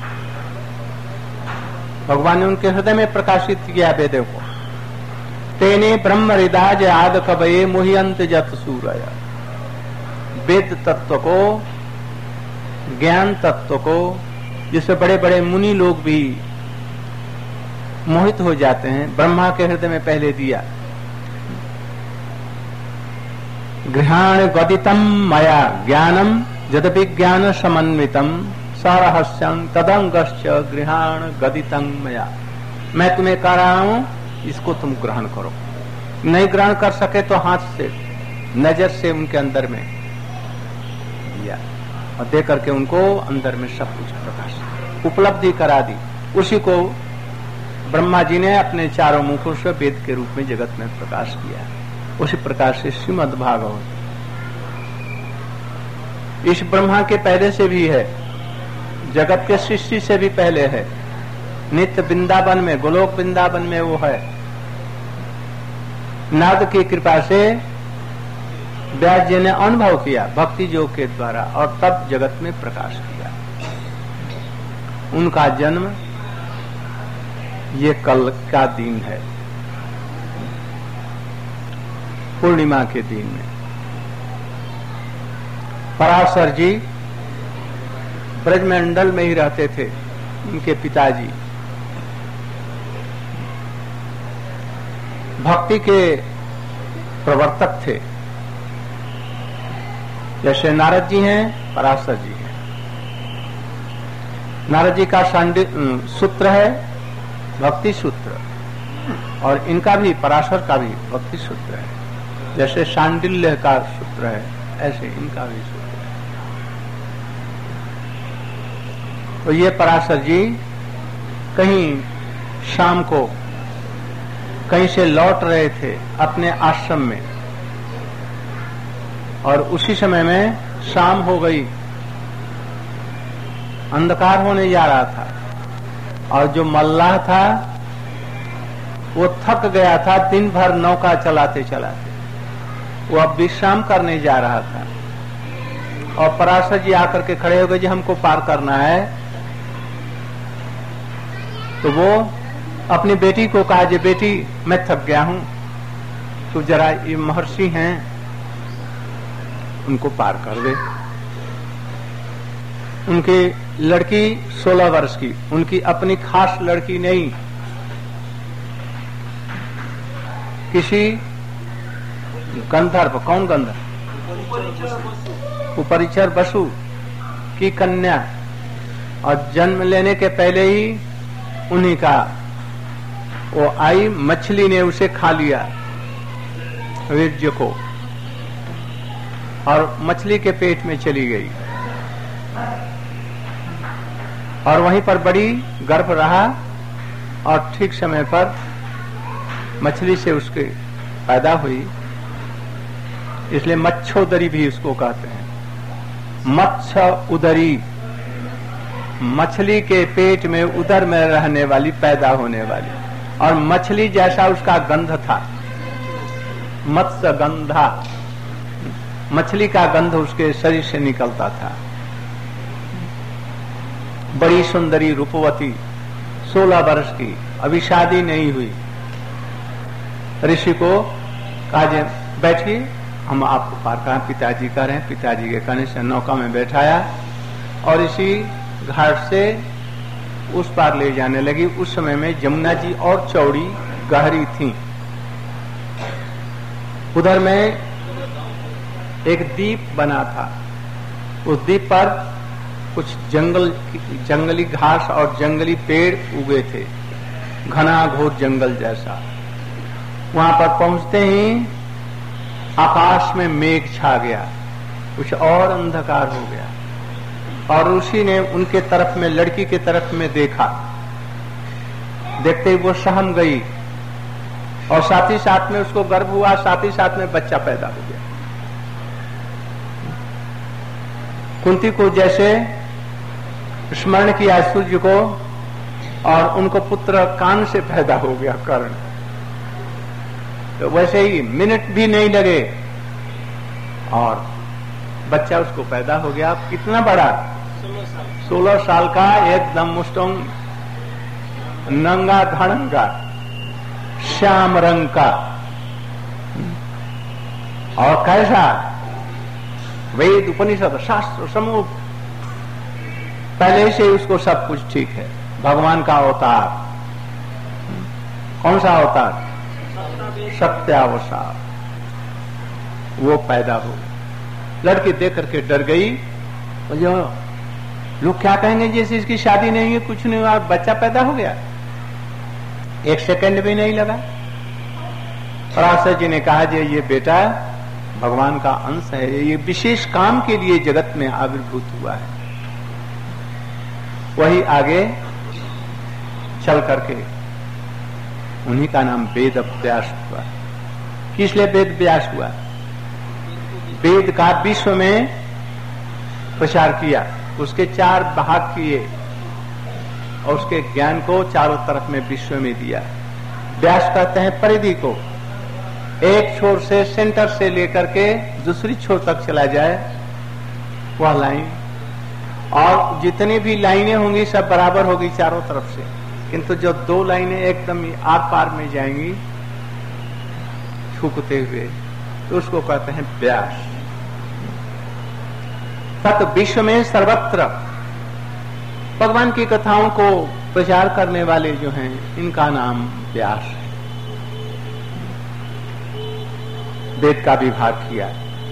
S1: भगवान ने उनके हृदय में प्रकाशित किया वेदों को। तेने ब्रह्म हृदय आद कवये मुह्यंत जत सूरय। वेद तत्व को, ज्ञान तत्व को, जिससे बड़े बड़े मुनि लोग भी मोहित हो जाते हैं, ब्रह्मा के हृदय में पहले दिया। गृहाण गदितम मया ज्ञानम जद विज्ञान समन्वितम सरहस्यं तदंगश्च गृहाण गदितं मया। मैं तुम्हें कह रहा हूं, इसको तुम ग्रहण करो। नहीं ग्रहण कर सके तो हाथ से, नजर से उनके अंदर में दिया और दे करके उनको अंदर में सब कुछ प्रकाश उपलब्धि करा दी। उसी को ब्रह्मा जी ने अपने चारों मुखों से वेद के रूप में जगत में प्रकाश किया। उसी प्रकार से श्रीमद् भागवत इस ब्रह्मा के पहले से भी है, जगत के सृष्टि से भी पहले है। नित्य वृंदावन में, गोलोक वृंदावन में वो है। नारद की कृपा से व्यास जी ने अनुभव किया भक्ति योग के द्वारा और तब जगत में प्रकाश किया। उनका जन्म ये कल का दिन है, पूर्णिमा के दिन में। पराशर जी ब्रजमंडल में ही रहते थे। उनके पिताजी भक्ति के प्रवर्तक थे। जैसे नारद जी हैं, पराशर जी हैं। नारद जी का सूत्र है भक्ति सूत्र, और इनका भी, पराशर का भी भक्ति सूत्र है। जैसे शांडिल्य का सूत्र है, ऐसे इनका भी सूत्र है। तो ये पराशर जी कहीं शाम को कहीं से लौट रहे थे अपने आश्रम में, और उसी समय में शाम हो गई, अंधकार होने जा रहा था। और जो मल्लाह था वो थक गया था दिन भर नौका चलाते चलाते, वो अब विश्राम करने जा रहा था। और पराशर जी आकर के खड़े हो गए, जी हमको पार करना है। तो वो अपनी बेटी को कहा, जी बेटी मैं थक गया हूं, तो जरा ये महर्षि हैं उनको पार कर दे। उनकी लड़की सोलह वर्ष की, उनकी अपनी खास लड़की नहीं, किसी गंधर्व, कौन गंधर्व, उपरिचर बसु की कन्या, और जन्म लेने के पहले ही उन्हीं का वो आई, मछली ने उसे खा लिया वीर्य को, और मछली के पेट में चली गई। और वहीं पर बड़ी गर्भ रहा, और ठीक समय पर मछली से उसके पैदा हुई। इसलिए मच्छोदरी भी उसको कहते हैं। मत्स्य उदरी, मछली के पेट में, उदर में रहने वाली, पैदा होने वाली। और मछली जैसा उसका गंध था, मत्स्य गंधा, मछली का गंध उसके शरीर से निकलता था। बड़ी सुंदरी रूपवती, सोलह वर्ष की, अभी शादी नहीं हुई। ऋषि को कहा, बैठिए हम आपको पार करें। पिताजी कह रहे हैं, पिताजी के कहने से नौका में बैठाया और इसी घाट से उस पार ले जाने लगी। उस समय में जमुना जी और चौड़ी गहरी थी। उधर में एक द्वीप बना था, उस द्वीप पर कुछ जंगल, जंगली घास और जंगली पेड़ उगे थे, घना घोर जंगल जैसा। वहां पर पहुंचते ही आकाश में मेघ छा गया, कुछ और अंधकार हो गया, और ऋषि ने उनके तरफ में, लड़की के तरफ में देखा। देखते ही वो सहम गई, और साथ ही साथ में उसको गर्भ हुआ, साथ ही साथ में बच्चा पैदा हो गया। कुंती को जैसे स्मरण किया सूर्य को, और उनको पुत्र कान से पैदा हो गया, कर्ण। तो वैसे ही मिनट भी नहीं लगे और बच्चा उसको पैदा हो गया। कितना बड़ा, सोलह साल का, एकदम मुष्टोंग, नंगा धड़ंगा, श्याम रंग का, और कैसा वेद उपनिषद शास्त्र समूह, पहले से उसको सब कुछ ठीक है। भगवान का अवतार, कौन सा अवतार? सत्यावतार, वो पैदा हो। लड़की देख करके डर गई, जो लोग क्या कहेंगे, जैसे इसकी शादी नहीं है, कुछ नहीं हुआ, बच्चा पैदा हो गया। एक सेकंड भी नहीं लगा। पराशर जी ने कहा, जी ये बेटा भगवान का अंश है, ये विशेष काम के लिए जगत में आविर्भूत हुआ है। वही आगे चल करके उन्हीं का नाम वेद व्यास हुआ। किस लिए वेद व्यास हुआ? वेद का विश्व में प्रचार किया, उसके चार भाग किए, और उसके ज्ञान को चारों तरफ में विश्व में दिया। व्यास कहते हैं परिधि को, एक छोर से, सेंटर से लेकर के दूसरी छोर तक चला जाए वह लाइन, और जितनी भी लाइनें होंगी सब बराबर होगी चारों तरफ से, किंतु जो दो लाइनें एकदम आर पार में जाएंगी छूकते हुए, तो उसको कहते हैं व्यास। तत् विश्व में सर्वत्र भगवान की कथाओं को प्रचार करने वाले जो हैं, इनका नाम व्यास है। वेद का विभाग किया।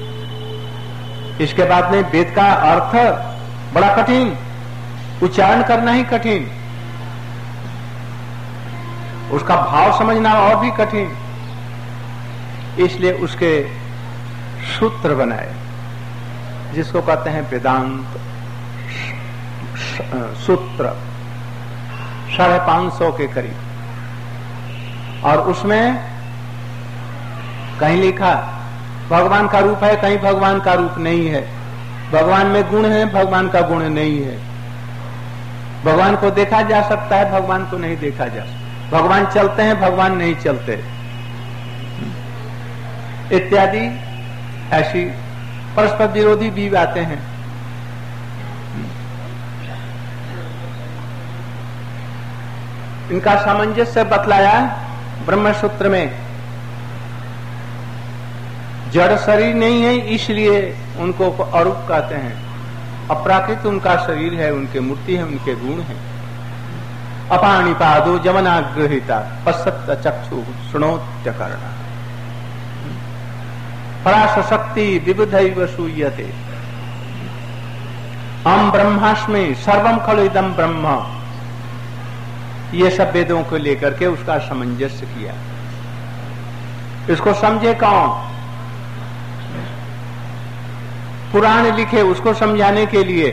S1: इसके बाद में वेद का अर्थ बड़ा कठिन, उच्चारण करना ही कठिन, उसका भाव समझना और भी कठिन, इसलिए उसके सूत्र बनाए, जिसको कहते हैं वेदांत सूत्र, साढ़े पांच सौ के करीब। और उसमें कहीं लिखा भगवान का रूप है, कहीं भगवान का रूप नहीं है, भगवान में गुण है, भगवान का गुण नहीं है, भगवान को देखा जा सकता है, भगवान को नहीं देखा जा सकता, भगवान चलते हैं, भगवान नहीं चलते, इत्यादि ऐसी परस्पर विरोधी भी बातें हैं। इनका सामंजस्य बतलाया ब्रह्मसूत्र में। जड़ शरीर नहीं है, इसलिए उनको अरूप कहते हैं। अपराकृत उनका शरीर है, उनके मूर्ति है, उनके गुण हैं। अपाणिपादो जमनाग्रहिता पश्यत चक्षु शृणोत्यकर्णा पराशक्ति विबुधैव सूयते अहम ब्रह्मास्मि सर्वम खलु इदं ब्रह्म। ये सब वेदों को लेकर के उसका सामंजस्य किया। इसको समझे कौन? पुराण लिखे, उसको समझाने के लिए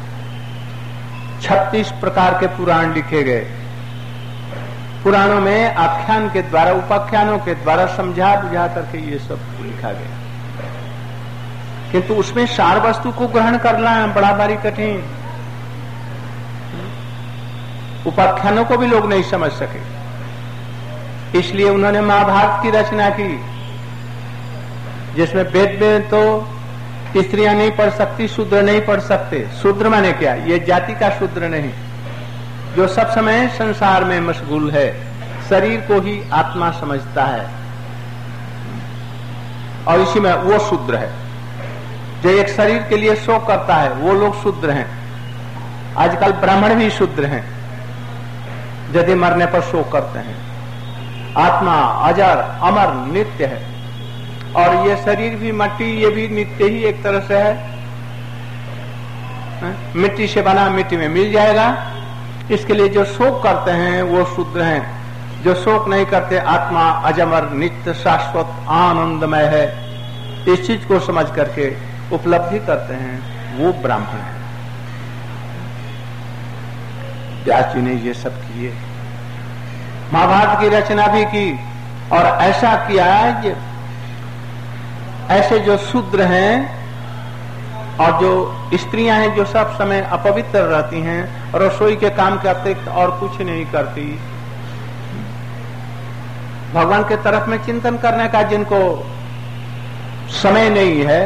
S1: छत्तीस प्रकार के पुराण लिखे गए। पुराणों में आख्यान के द्वारा, उपाख्यानों के द्वारा समझा बुझा करके ये सब लिखा गया, किंतु उसमें सार वस्तु को ग्रहण करना बड़ा भारी कठिन। उपाख्यानों को भी लोग नहीं समझ सके, इसलिए उन्होंने महाभारत की रचना की, जिसमें वेद में तो स्त्रियां नहीं पढ़ सकती, शूद्र नहीं पढ़ सकते। शूद्र माने क्या? ये जाति का शूद्र नहीं, जो सब समय संसार में मशगूल है, शरीर को ही आत्मा समझता है, और इसी में वो शूद्र है। जो एक शरीर के लिए शोक करता है, वो लोग शूद्र हैं। आजकल ब्राह्मण भी शूद्र हैं, यदि मरने पर शोक करते हैं। आत्मा अजर अमर नित्य है, और ये शरीर भी मट्टी, ये भी नित्य ही एक तरह से है, मिट्टी से बना, मिट्टी में मिल जाएगा। इसके लिए जो शोक करते हैं वो शूद्र हैं। जो शोक नहीं करते, आत्मा अजमर नित्य शाश्वत आनंदमय है, इस चीज को समझ करके उपलब्धि करते हैं, वो ब्राह्मण है। व्यास जी ने ये सब किए, महाभारत की रचना भी की, और ऐसा किया कि ऐसे जो शूद्र हैं और जो स्त्रियां हैं जो सब समय अपवित्र रहती हैं और रसोई के काम के अतिरिक्त और कुछ नहीं करती, भगवान के तरफ में चिंतन करने का जिनको समय नहीं है,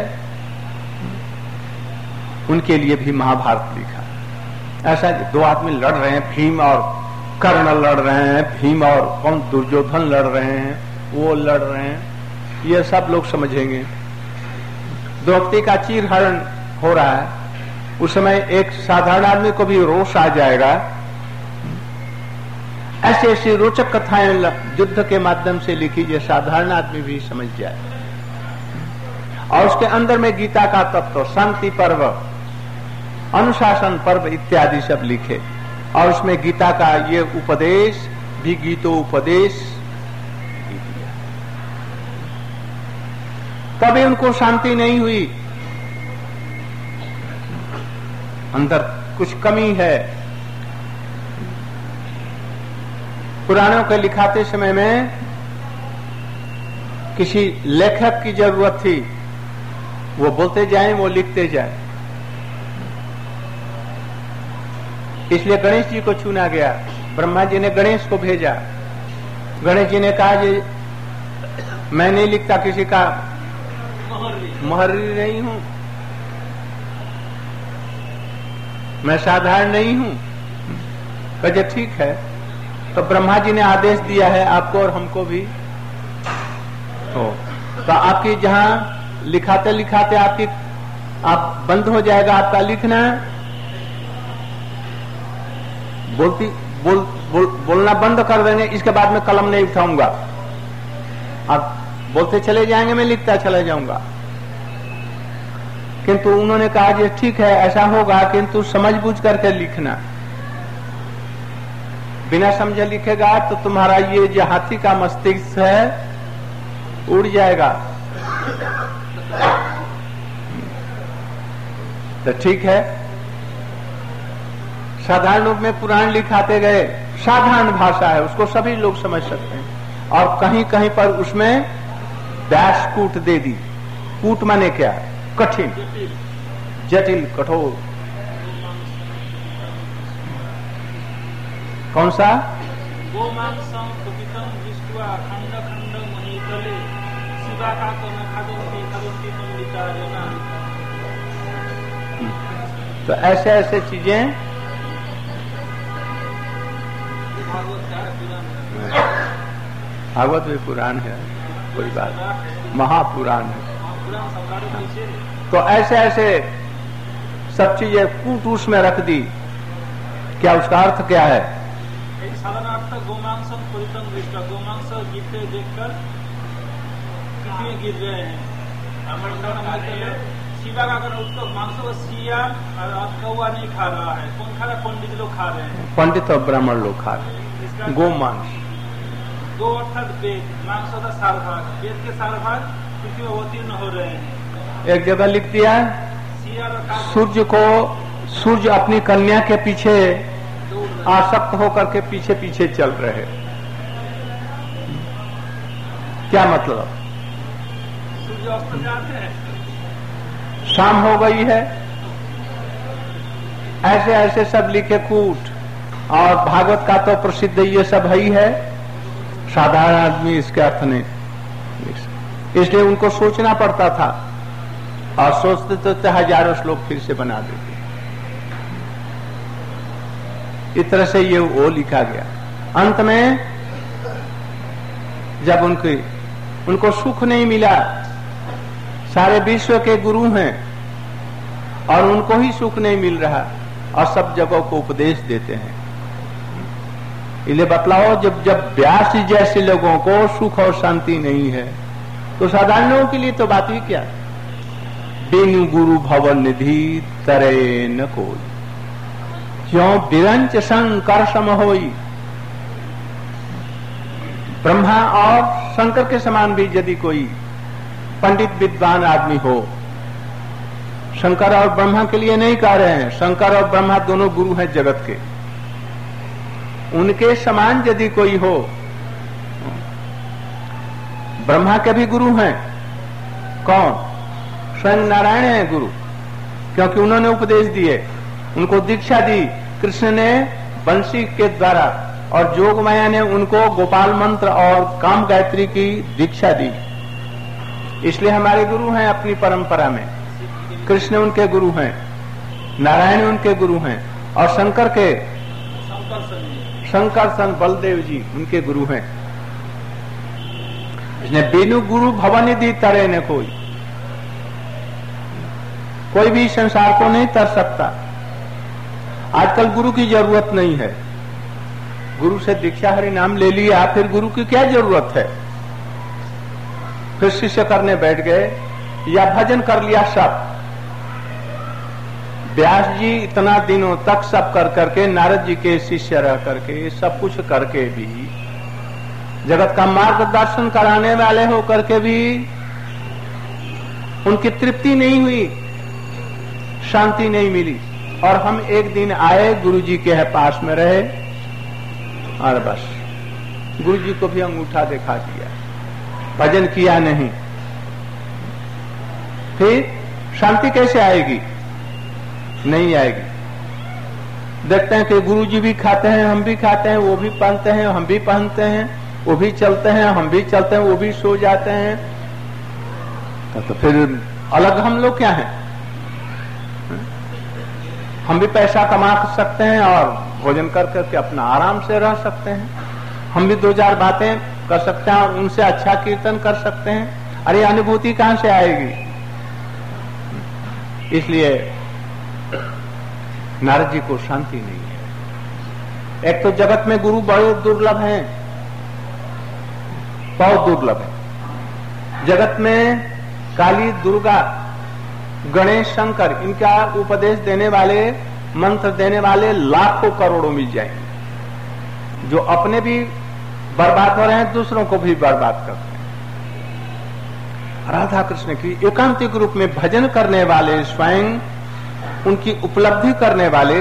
S1: उनके लिए भी महाभारत लिखा। ऐसा दो आदमी लड़ रहे हैं, भीम और कर्ण लड़ रहे हैं, भीम और कौन दुर्योधन लड़ रहे हैं, वो लड़ रहे हैं, ये सब लोग समझेंगे। द्रौपदी का चीरहरण हो रहा है, उस समय एक साधारण आदमी को भी रोष आ जाएगा। ऐसी ऐसी रोचक कथाएं युद्ध के माध्यम से लिखी जो साधारण आदमी भी समझ जाए, और उसके अंदर में गीता का तत्व, शांति पर्व, अनुशासन पर्व इत्यादि सब लिखे, और उसमें गीता का ये उपदेश भी गीतो उपदेश दिया। कभी उनको शांति नहीं हुई, अंदर कुछ कमी है। पुराणों के लिखाते समय में किसी लेखक की जरूरत थी, वो बोलते जाएं, वो लिखते जाएं। इसलिए गणेश जी को चुना गया, ब्रह्मा जी ने गणेश को भेजा। गणेश जी ने कहा जी मैं नहीं लिखता, किसी का मुहर्री नहीं हूं, मैं साधारण नहीं हूं। कहे ठीक है, तो ब्रह्मा जी ने आदेश दिया है आपको और हमको भी, तो, तो आपकी जहां लिखाते लिखाते आपकी आप बंद हो जाएगा आपका लिखना, बोलती बोल, बोल बोलना बंद कर देंगे, इसके बाद में कलम नहीं उठाऊंगा, आप बोलते चले जाएंगे, मैं लिखता चला जाऊंगा। किंतु उन्होंने कहा कि ठीक है ऐसा होगा, किंतु समझ बूझ करके लिखना, बिना समझे लिखेगा तो तुम्हारा ये जो हाथी का मस्तिष्क है उड़ जाएगा। तो ठीक है, साधारण रूप में पुराण लिखाते गए, साधारण भाषा है, उसको सभी लोग समझ सकते हैं, और कहीं कहीं पर उसमें डैश कूट दे दी। कूट माने क्या? कठिन, जटिल, कठोर। कौन सा?
S2: गोमांसं कुपितं दृष्ट्वा खंड खंड महीतले शिवाकाकं खादन्ति खादन्ति पंडिता जना।
S1: तो ऐसे ऐसे चीजें भागवत भी पुराण है, कोई बात, महापुराण है। तो ऐसे ऐसे सब चीजें कूट उसमें रख दी। क्या उसका अर्थ क्या है?
S2: साधारण गोमांसम परितम दृष्टा, गोमांस गिरते देखकर कितने गिर रहे हैं। शिवा का अगर उसको मांस को सिया कौआ नहीं खा रहा है, कौन खा रहा है? पंडित लोग खा रहे हैं,
S1: पंडित और ब्राह्मण लोग खा रहे हैं गोमांस।
S2: गो अर्थात वेद, मांस होता सार भाग, वेद के सार भाग पृथ्वी में अवतीर्ण हो रहे हैं।
S1: एक जगह लिख दिया, सूर्य को सूर्य अपनी कन्या के पीछे आसक्त होकर के पीछे पीछे चल रहे। क्या मतलब?
S2: सूर्य अस्त जाते हैं,
S1: शाम हो गई है, ऐसे ऐसे सब लिखे कूट। और भागवत का तो प्रसिद्ध ये सब ही है, साधारण आदमी इसके अर्थ नहीं, इसलिए उनको सोचना पड़ता था, और सोचते तो हजारों श्लोक फिर से बना देते। इस तरह से ये वो लिखा गया। अंत में जब उनकी उनको सुख नहीं मिला, सारे विश्व के गुरु हैं और उनको ही सुख नहीं मिल रहा, और सब जगहों को उपदेश देते हैं। इसलिए बतलाओ, जब जब व्यास जैसे लोगों को सुख और शांति नहीं है, तो साधारण लोगों के लिए तो बात ही क्या। बिनु गुरु भवन निधि तरे न कोई, क्यों बिरंच संग कर सम होई। ब्रह्मा और शंकर के समान भी यदि कोई पंडित विद्वान आदमी हो, शंकर और ब्रह्मा के लिए नहीं कह रहे हैं, शंकर और ब्रह्मा दोनों गुरु हैं जगत के, उनके समान यदि कोई हो, ब्रह्मा के भी गुरु हैं, कौन? स्वयं नारायण है गुरु, क्योंकि उन्होंने उपदेश दिए, उनको दीक्षा दी कृष्ण ने बंसी के द्वारा, और जोग माया ने उनको गोपाल मंत्र और काम गायत्री की दीक्षा दी। इसलिए हमारे गुरु हैं अपनी परंपरा में। कृष्ण उनके गुरु हैं, नारायण उनके गुरु हैं, और शंकर के शंकर सन बलदेव जी उनके गुरु हैं। इसने बिनु गुरु भवनिधि तरे न कोई, कोई भी संसार को नहीं तर सकता। आजकल गुरु की जरूरत नहीं है, गुरु से दीक्षा हरि नाम ले लिया, फिर गुरु की क्या जरूरत है? फिर शिष्य करने बैठ गए या भजन कर लिया सब। व्यास जी इतना दिनों तक सब कर करके, नारद जी के शिष्य रह करके, सब कुछ करके भी, जगत का मार्गदर्शन कराने वाले हो करके भी उनकी तृप्ति नहीं हुई, शांति नहीं मिली। और हम एक दिन आए, गुरु जी के पास में रहे, और बस गुरु जी को भी अंगूठा दिखा दिया, भजन किया नहीं। फिर शांति कैसे आएगी? नहीं आएगी। देखते हैं कि गुरु जी भी खाते हैं, हम भी खाते हैं, वो भी पहनते हैं, हम भी पहनते हैं, वो भी चलते हैं, हम भी चलते हैं, वो भी सो जाते हैं, तो फिर अलग हम लोग क्या हैं? हम भी पैसा कमा सकते हैं और भोजन कर करके अपना आराम से रह सकते हैं, हम भी दो चार बातें कर सकते हैं, उनसे अच्छा कीर्तन कर सकते हैं। अरे अनुभूति कहां से आएगी? इसलिए नारद जी को शांति नहीं है। एक तो जगत में गुरु बड़े दुर्लभ हैं, बहुत दुर्लभ है। जगत में काली, दुर्गा, गणेश, शंकर, इनका उपदेश देने वाले, मंत्र देने वाले लाखों करोड़ों मिल जाएंगे, जो अपने भी बर्बाद हो रहे हैं, दूसरों को भी बर्बाद करते हैं। राधा कृष्ण की एकांतिक रूप में भजन करने वाले, स्वयं उनकी उपलब्धि करने वाले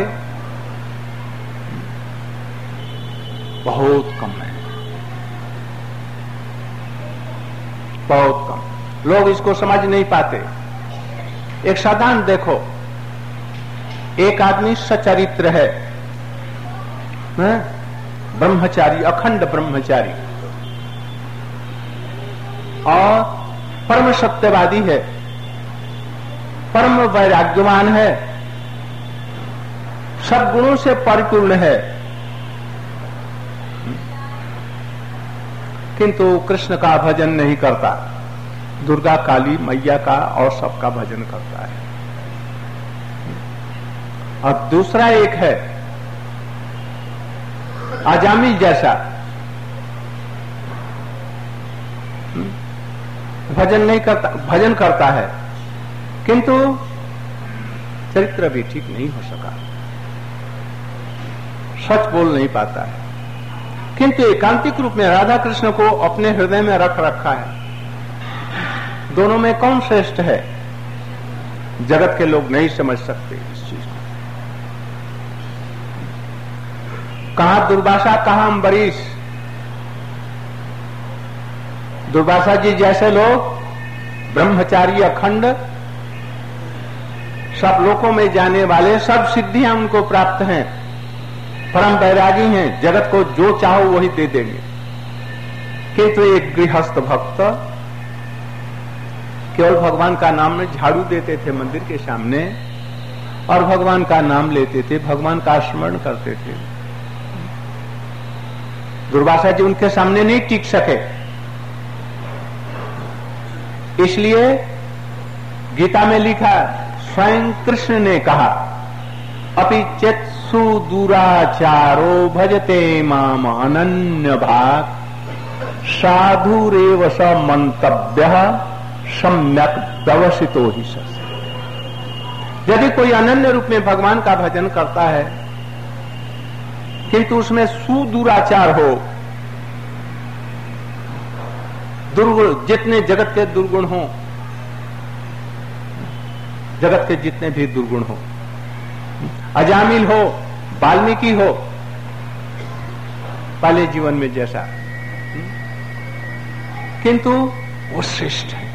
S1: बहुत कम है, बहुत कम। लोग इसको समझ नहीं पाते। एक साधारण देखो, एक आदमी सचरित्र है, है? ब्रह्मचारी, अखंड ब्रह्मचारी, और परम सत्यवादी है, परम वैराग्यवान है, सब गुणों से परिपूर्ण है, किंतु कृष्ण का भजन नहीं करता, दुर्गा, काली, मैया का और सबका भजन करता है। और दूसरा एक है अजामिल जैसा, भजन नहीं करता, भजन करता है किंतु चरित्र भी ठीक नहीं हो सका, सच बोल नहीं पाता है, किंतु एकांतिक रूप में राधा कृष्ण को अपने हृदय में रख रखा है। दोनों में कौन श्रेष्ठ है? जगत के लोग नहीं समझ सकते इस चीज को। कहां दुर्वासा, कहां अम्बरीश। दुर्वासा जी जैसे लोग ब्रह्मचारी, अखंड, सब लोकों में जाने वाले, सब सिद्धियां उनको प्राप्त हैं, परम वैरागी हैं, जगत को जो चाहो वही दे देंगे। किंतु एक गृहस्थ भक्त केवल भगवान का नाम में झाड़ू देते थे मंदिर के सामने, और भगवान का नाम लेते थे, भगवान का स्मरण करते थे। दुर्वासा जी उनके सामने नहीं टिक सके, इसलिए गीता में लिखा, स्वयं कृष्ण ने कहा, अपि चेत्सु दुराचारो भजते माम अनन्य भाग साधुरेव स मंतव्य सम्यक व्यवसितो ही सस। यदि कोई अनन्य रूप में भगवान का भजन करता है किंतु उसमें सुदुराचार हो, दुर्गुण, जितने जगत के दुर्गुण हो, जगत के जितने भी दुर्गुण हो, अजामिल हो, वाल्मीकि हो, पहले जीवन में जैसा, किंतु वो श्रेष्ठ है।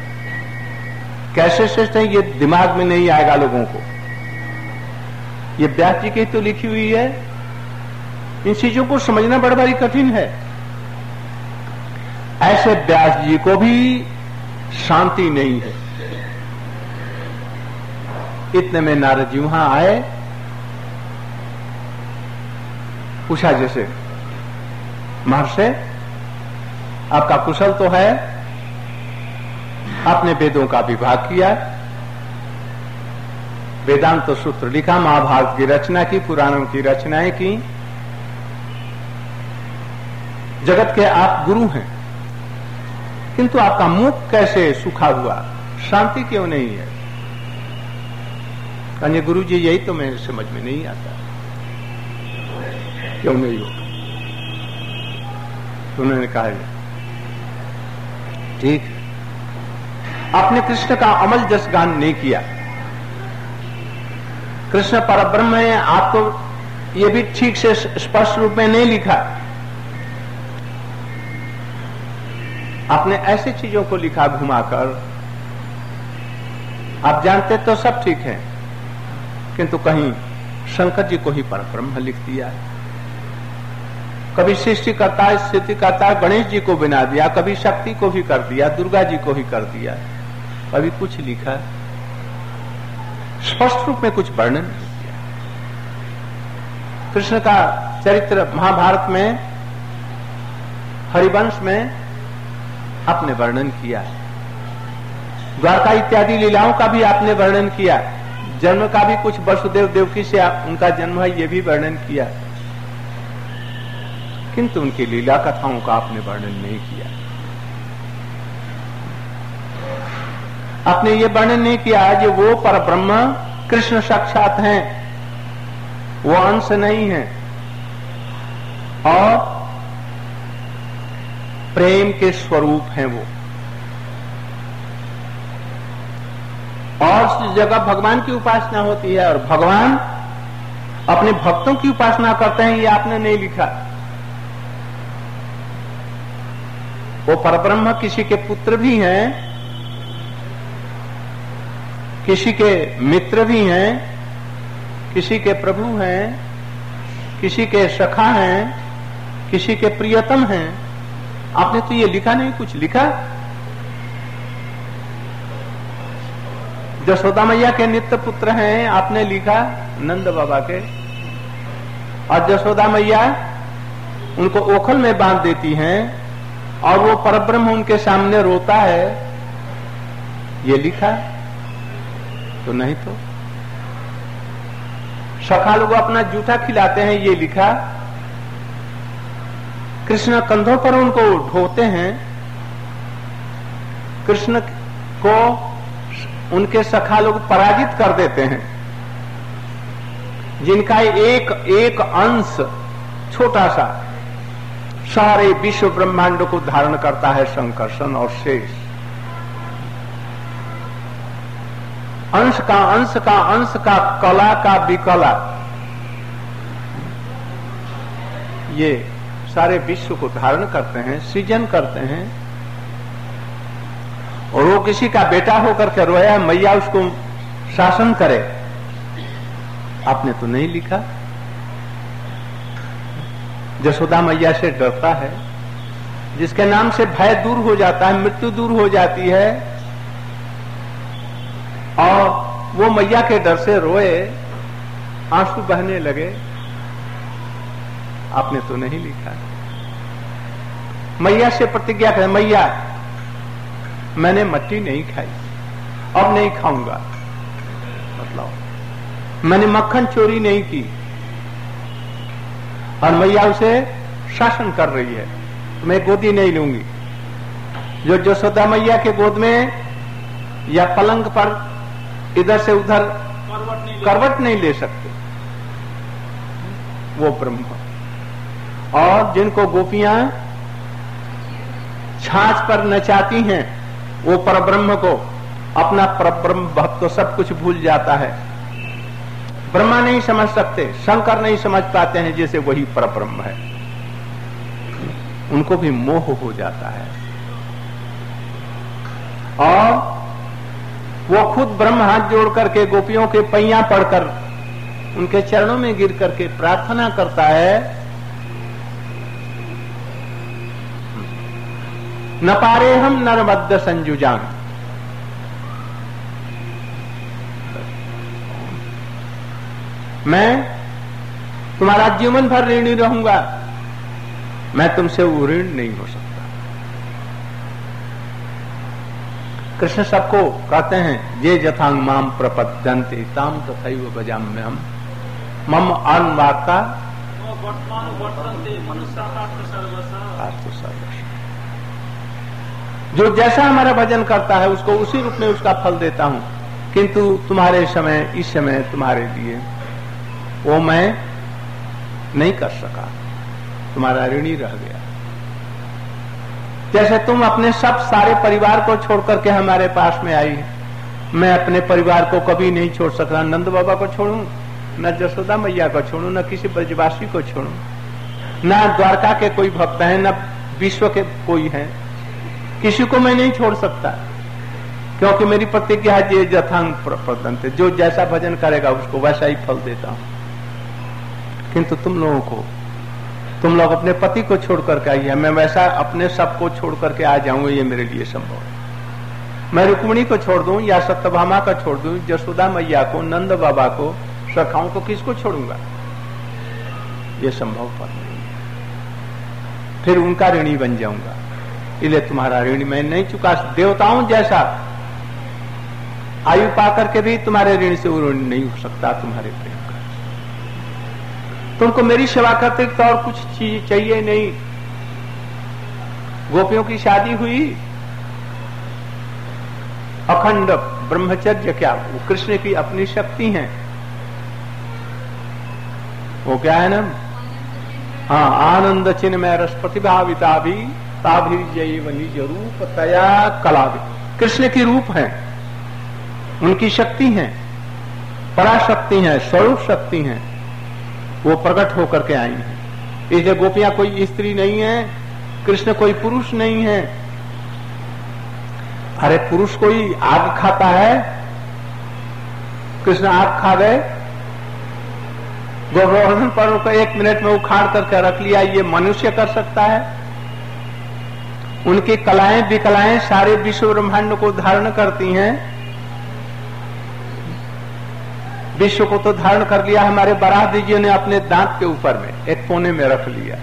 S1: कैसे श्रेष्ठ है ये दिमाग में नहीं आएगा लोगों को। ये व्यास जी की तो लिखी हुई है, इन चीजों को समझना बड़ा भारी कठिन है। ऐसे व्यास जी को भी शांति नहीं है। इतने में नारद जी वहां आए, पूछा जैसे, महर्षि आपका कुशल तो है, आपने वेदों का विभाग किया, वेदांत तो सूत्र लिखा, महाभारत की रचना की, पुराणों की रचनाएं की, जगत के आप गुरु हैं, किंतु आपका मुख कैसे सूखा हुआ, शांति क्यों नहीं है? कहने गुरु जी यही तो मेरे समझ में नहीं आता, क्यों नहीं हो? तो उन्होंने कहा ठीक, आपने कृष्ण का अमल जस गान नहीं किया। कृष्ण परब्रह्म है, आपको ये भी ठीक से स्पष्ट रूप में नहीं लिखा। आपने ऐसी चीजों को लिखा घुमाकर, आप जानते तो सब ठीक है, किंतु कहीं शंकर जी को ही परब्रह्म लिख दिया। कभी सृष्टि करता स्थिति करता गणेश जी को बना दिया, कभी शक्ति को भी कर दिया, दुर्गा जी को ही कर दिया, कभी कुछ लिखा, स्पष्ट रूप में कुछ वर्णन नहीं किया। कृष्ण का चरित्र महाभारत में, हरिवंश में आपने वर्णन किया, द्वारका इत्यादि लीलाओं का भी आपने वर्णन किया, जन्म का भी कुछ वसुदेव देवकी से आप, उनका जन्म है ये भी वर्णन किया, किंतु उनकी लीला कथाओं का आपने वर्णन नहीं किया। आपने ये वर्णन नहीं किया कि वो परब्रह्म कृष्ण साक्षात हैं, वो अंश नहीं है, और प्रेम के स्वरूप हैं वो। और उस जगह भगवान की उपासना होती है और भगवान अपने भक्तों की उपासना करते हैं, ये आपने नहीं लिखा। वो परब्रह्म किसी के पुत्र भी हैं, किसी के मित्र भी हैं, किसी के प्रभु हैं, किसी के सखा हैं, किसी के प्रियतम हैं। आपने तो ये लिखा नहीं, कुछ लिखा। जसोदा मैया के नित्य पुत्र हैं, आपने लिखा नंद बाबा के, और जसोदा मैया उनको ओखल में बांध देती हैं और वो परब्रह्म उनके सामने रोता है, ये लिखा तो नहीं। तो सखा लोग अपना जूठा खिलाते हैं, ये लिखा। कृष्ण कंधों पर उनको ढोते हैं, कृष्ण को उनके सखा लोग पराजित कर देते हैं, जिनका एक एक अंश छोटा सा सारे विश्व ब्रह्मांड को धारण करता है, संकर्षण और शेष। अंश का अंश का अंश का कला का विकला, ये सारे विश्व को धारण करते हैं, सृजन करते हैं। और वो किसी का बेटा होकर के रोया, मैया उसको शासन करे, आपने तो नहीं लिखा। जसोदा मैया से डरता है, जिसके नाम से भय दूर हो जाता है, मृत्यु दूर हो जाती है, और वो मैया के डर से रोए, आंसू बहने लगे, आपने तो नहीं लिखा। मैया से प्रतिज्ञा करें, मैया मैंने मट्टी नहीं खाई, अब नहीं खाऊंगा, मतलब मैंने मक्खन चोरी नहीं की, और मैया उसे शासन कर रही है, मैं गोदी नहीं लूंगी। जो जसोदा मैया के गोद में या पलंग पर इधर से उधर
S2: करवट नहीं,
S1: करवट नहीं ले सकते, वो ब्रह्म। और जिनको गोपियां छाछ पर नचाती हैं, वो परब्रह्म को, अपना परब्रह्म भक्त तो सब कुछ भूल जाता है। ब्रह्मा नहीं समझ सकते, शंकर नहीं समझ पाते हैं जैसे वही परब्रह्म है, उनको भी मोह हो जाता है। और वो खुद ब्रह्म हाथ जोड़ करके गोपियों के पैया पड़कर उनके चरणों में गिर करके प्रार्थना करता है, न पारे हम नरमद्द संजुजान। मैं तुम्हारा जीवन भर ऋणी रहूंगा, मैं तुमसे ऋण नहीं हो सकता। कृष्ण सबको कहते हैं, ये जथांग माम प्रपद्यन्ते ताम तथैव भजाम्यहम् मम अन्वार्ता जो जैसा हमारा भजन करता है उसको उसी रूप में उसका फल देता हूं, किंतु तुम्हारे समय, इस समय तुम्हारे लिए वो मैं नहीं कर सका, तुम्हारा ऋणी रह गया। जैसे तुम अपने सब सारे परिवार को छोड़ करके हमारे पास में आई, मैं अपने परिवार को कभी नहीं छोड़ सकता। नंद बाबा को छोड़ूं, न जसोदा मैया को छोड़ूं, न किसी ब्रजवासी को छोड़ूं, न द्वारका के कोई भक्त हैं, न विश्व के कोई हैं, किसी को मैं नहीं छोड़ सकता, क्योंकि मेरी प्रतिज्ञा है ये जथांग प्रपद्यन्ते, जो जैसा भजन करेगा उसको वैसा ही फल देता हूं। किंतु तुम लोगों को, तुम लोग अपने पति को छोड़ करके आई है, मैं वैसा अपने सबको छोड़ करके आ जाऊंगा, ये मेरे लिए संभव है। मैं रुक्मिणी को छोड़ दूं या सत्यभामा को छोड़ दूं, जसोदा मैया को, नंद बाबा को, सखाओं को, किसको छोड़ूंगा? ये संभव पर नहीं है। फिर उनका ऋणी बन जाऊंगा, इसलिए तुम्हारा ऋण मैं नहीं चुका। देवताओं जैसा आयु पा करके भी तुम्हारे ऋण से ऋण नहीं हो सकता तुम्हारे प्रेम का। तुमको मेरी सेवा करते तो और कुछ चीज चाहिए नहीं। गोपियों की शादी हुई, अखंड ब्रह्मचर्य, क्या वो कृष्ण की अपनी शक्ति है, वो क्या है ना, हाँ, आनंद चिन्ह में रस प्रतिभाविता भी ताभी जैव निज रूप तया कला भी। कृष्ण की रूप है, उनकी शक्ति है, पराशक्ति है, स्वरूप शक्ति है, वो प्रकट होकर के आई है। इसलिए गोपियां कोई स्त्री नहीं है, कृष्ण कोई पुरुष नहीं है। अरे पुरुष कोई आग खाता है, कृष्ण आग खा गए, गोवर्धन पर्व को एक मिनट में उखाड़ करके रख लिया, ये मनुष्य कर सकता है? उनकी कलाएं विकलाएं सारे विश्व ब्रह्मांड को धारण करती हैं। विश्व को तो धारण कर लिया, हमारे बराह जी ने अपने दांत के ऊपर में एक कोने में रख लिया।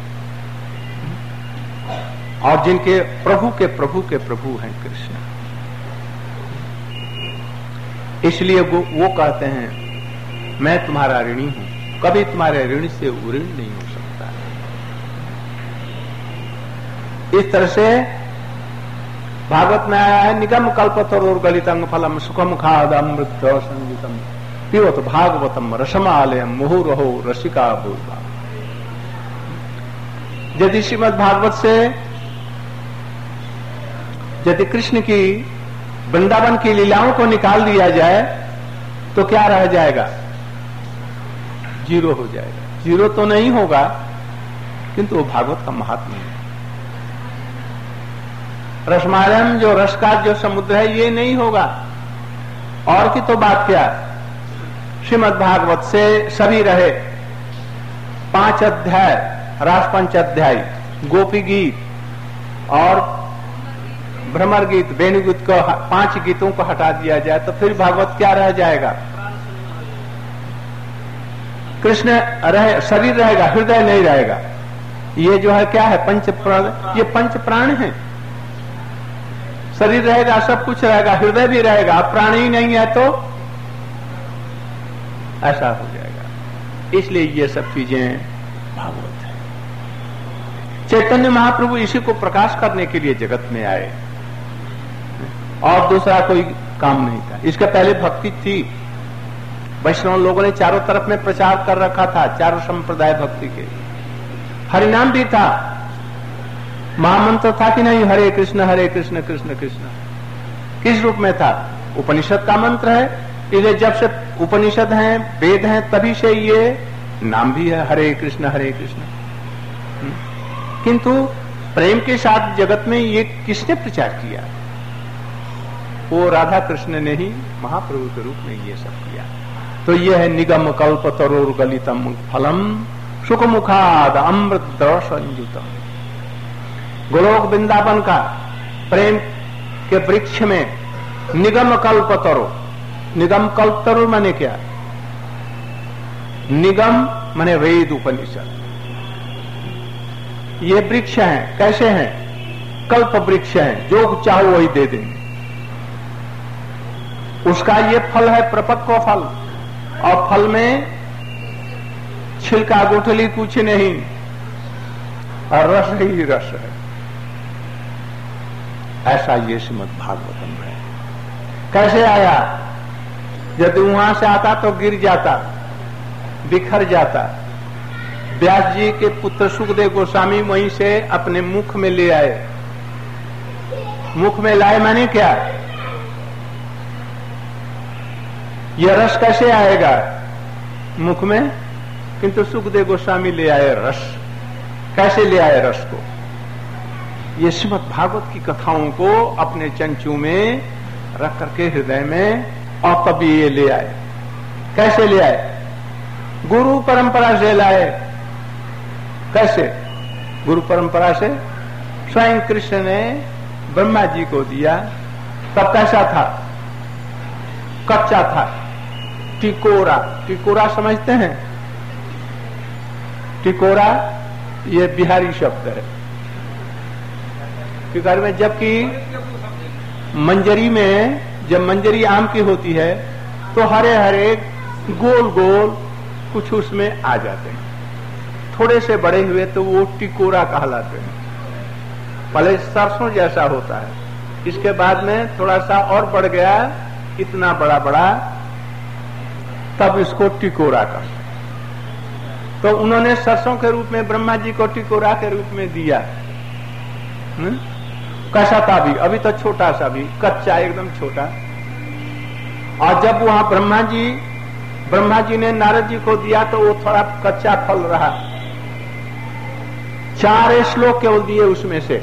S1: और जिनके प्रभु के प्रभु के प्रभु हैं कृष्ण, इसलिए वो, वो कहते हैं मैं तुम्हारा ऋणी हूं, कभी तुम्हारे ऋण से ऋण नहीं हो सकता। इस तरह से भागवत में आया है, निगम कल्पतरोर गलितंग फलम सुखम खाद अमृत संगीतम पिबत भागवतम रसमालयम मुहुरहो रसिका भूर्वा। यदि श्रीमद् भागवत से यदि कृष्ण की वृंदावन की लीलाओं को निकाल दिया जाए तो क्या रह जाएगा? जीरो हो जाएगा। जीरो तो नहीं होगा, किंतु वो भागवत का महात्म्य है। रसमालयम जो रस का जो समुद्र है ये नहीं होगा। और की तो बात क्या, श्रीमद् भागवत से सभी रहे पांच अध्याय, रास पंच अध्याय, गोपी गीत और भ्रमर गीत, वेणु गीत को, पांच गीतों को हटा दिया जाए तो फिर भागवत क्या रह जाएगा? कृष्ण रहे, शरीर रहेगा, हृदय नहीं रहेगा। ये जो है क्या है? पंच प्राण, ये पंच प्राण है। शरीर रहेगा, सब कुछ रहेगा, हृदय भी रहेगा, प्राण ही नहीं है तो ऐसा हो जाएगा। इसलिए ये सब चीजें भागवत है। चैतन्य महाप्रभु इसी को प्रकाश करने के लिए जगत में आए और दूसरा कोई काम नहीं था। इसके पहले भक्ति थी, वैष्णव लोगों ने चारों तरफ में प्रचार कर रखा था, चारों संप्रदाय भक्ति के। हरिनाम भी था, महामंत्र था कि नहीं? हरे कृष्ण हरे कृष्ण कृष्ण कृष्ण। किस रूप में था? उपनिषद का मंत्र है। इसलिए जब से उपनिषद हैं, वेद हैं, तभी से ये नाम भी है, हरे कृष्ण हरे कृष्ण। किंतु प्रेम के साथ जगत में ये किसने प्रचार किया? वो राधा कृष्ण ने ही महाप्रभु के रूप में ये सब किया। तो ये है निगम कल्प तरोर गलितम फलम सुखमुखाद अमृत संयुतम। गोलोक वृंदावन का प्रेम के वृक्ष में निगम कल्प तरो, निगम कल्प तरो माने क्या? निगम माने वेद उपनिषद। ये वृक्ष हैं। कैसे हैं? कल्प वृक्ष हैं, जो चाहो वही दे देंगे। उसका ये फल है प्रपक्व फल, और फल में छिलका गुठली कुछ नहीं, और रस ही रस है। ऐसा ये श्रीमद् भागवतम है। कैसे आया? यदि वहां से आता तो गिर जाता, बिखर जाता। व्यास जी के पुत्र सुखदेव गोस्वामी वहीं से अपने मुख में ले आए। मुख में लाए माने क्या? यह रस कैसे आएगा मुख में? किंतु सुखदेव गोस्वामी ले आए रस। कैसे ले आए रस को? ये श्रीमद् भागवत की कथाओं को अपने चंचू में रख करके हृदय में, और तभी ये ले आए। कैसे ले आए? गुरु परंपरा से लाए। कैसे? गुरु परंपरा से। स्वयं कृष्ण ने ब्रह्मा जी को दिया। तब कैसा था? कच्चा था, टिकोरा। टिकोरा समझते हैं? टिकोरा ये बिहारी शब्द है। टिकोरा में, जबकि मंजरी में, जब मंजरी आम की होती है तो हरे हरे गोल गोल कुछ उसमें आ जाते हैं। थोड़े से बड़े हुए तो वो टिकोरा कहलाते हैं। पहले सरसों जैसा होता है, इसके बाद में थोड़ा सा और बढ़ गया, इतना बड़ा बड़ा, तब इसको टिकोरा कहते हैं। तो उन्होंने सरसों के रूप में ब्रह्मा जी को टिकोरा के रूप में दिया। हुँ? कैसा था? भी अभी तो छोटा सा, भी कच्चा, एकदम छोटा। और जब वहां ब्रह्मा जी ब्रह्मा जी ने नारद जी को दिया तो वो थोड़ा कच्चा फल रहा। चार श्लोक केवल दिए उसमें से।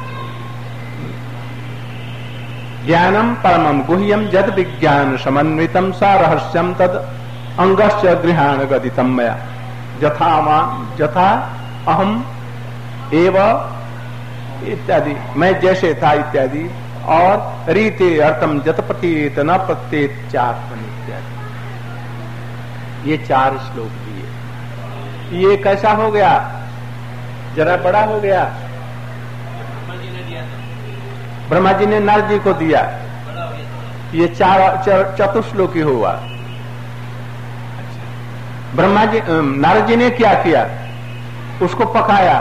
S1: ज्ञानम परमम गुह्यम जद विज्ञान समन्वितम सा रहस्यम तद अंगश्च गृहाण गदितम मया जथा जथा अहम एव इत्यादि, मैं जैसे था इत्यादि, और रीते अर्थम जत प्रतीत न प्रत्येत चात्मन इत्यादि। ये चार श्लोक दिए। ये कैसा हो गया? जरा बड़ा हो गया। ब्रह्मा जी ने नारद जी को दिया। ये चार चतुश्लोकी हुआ। ब्रह्मा जी नारद जी ने क्या किया? उसको पकाया,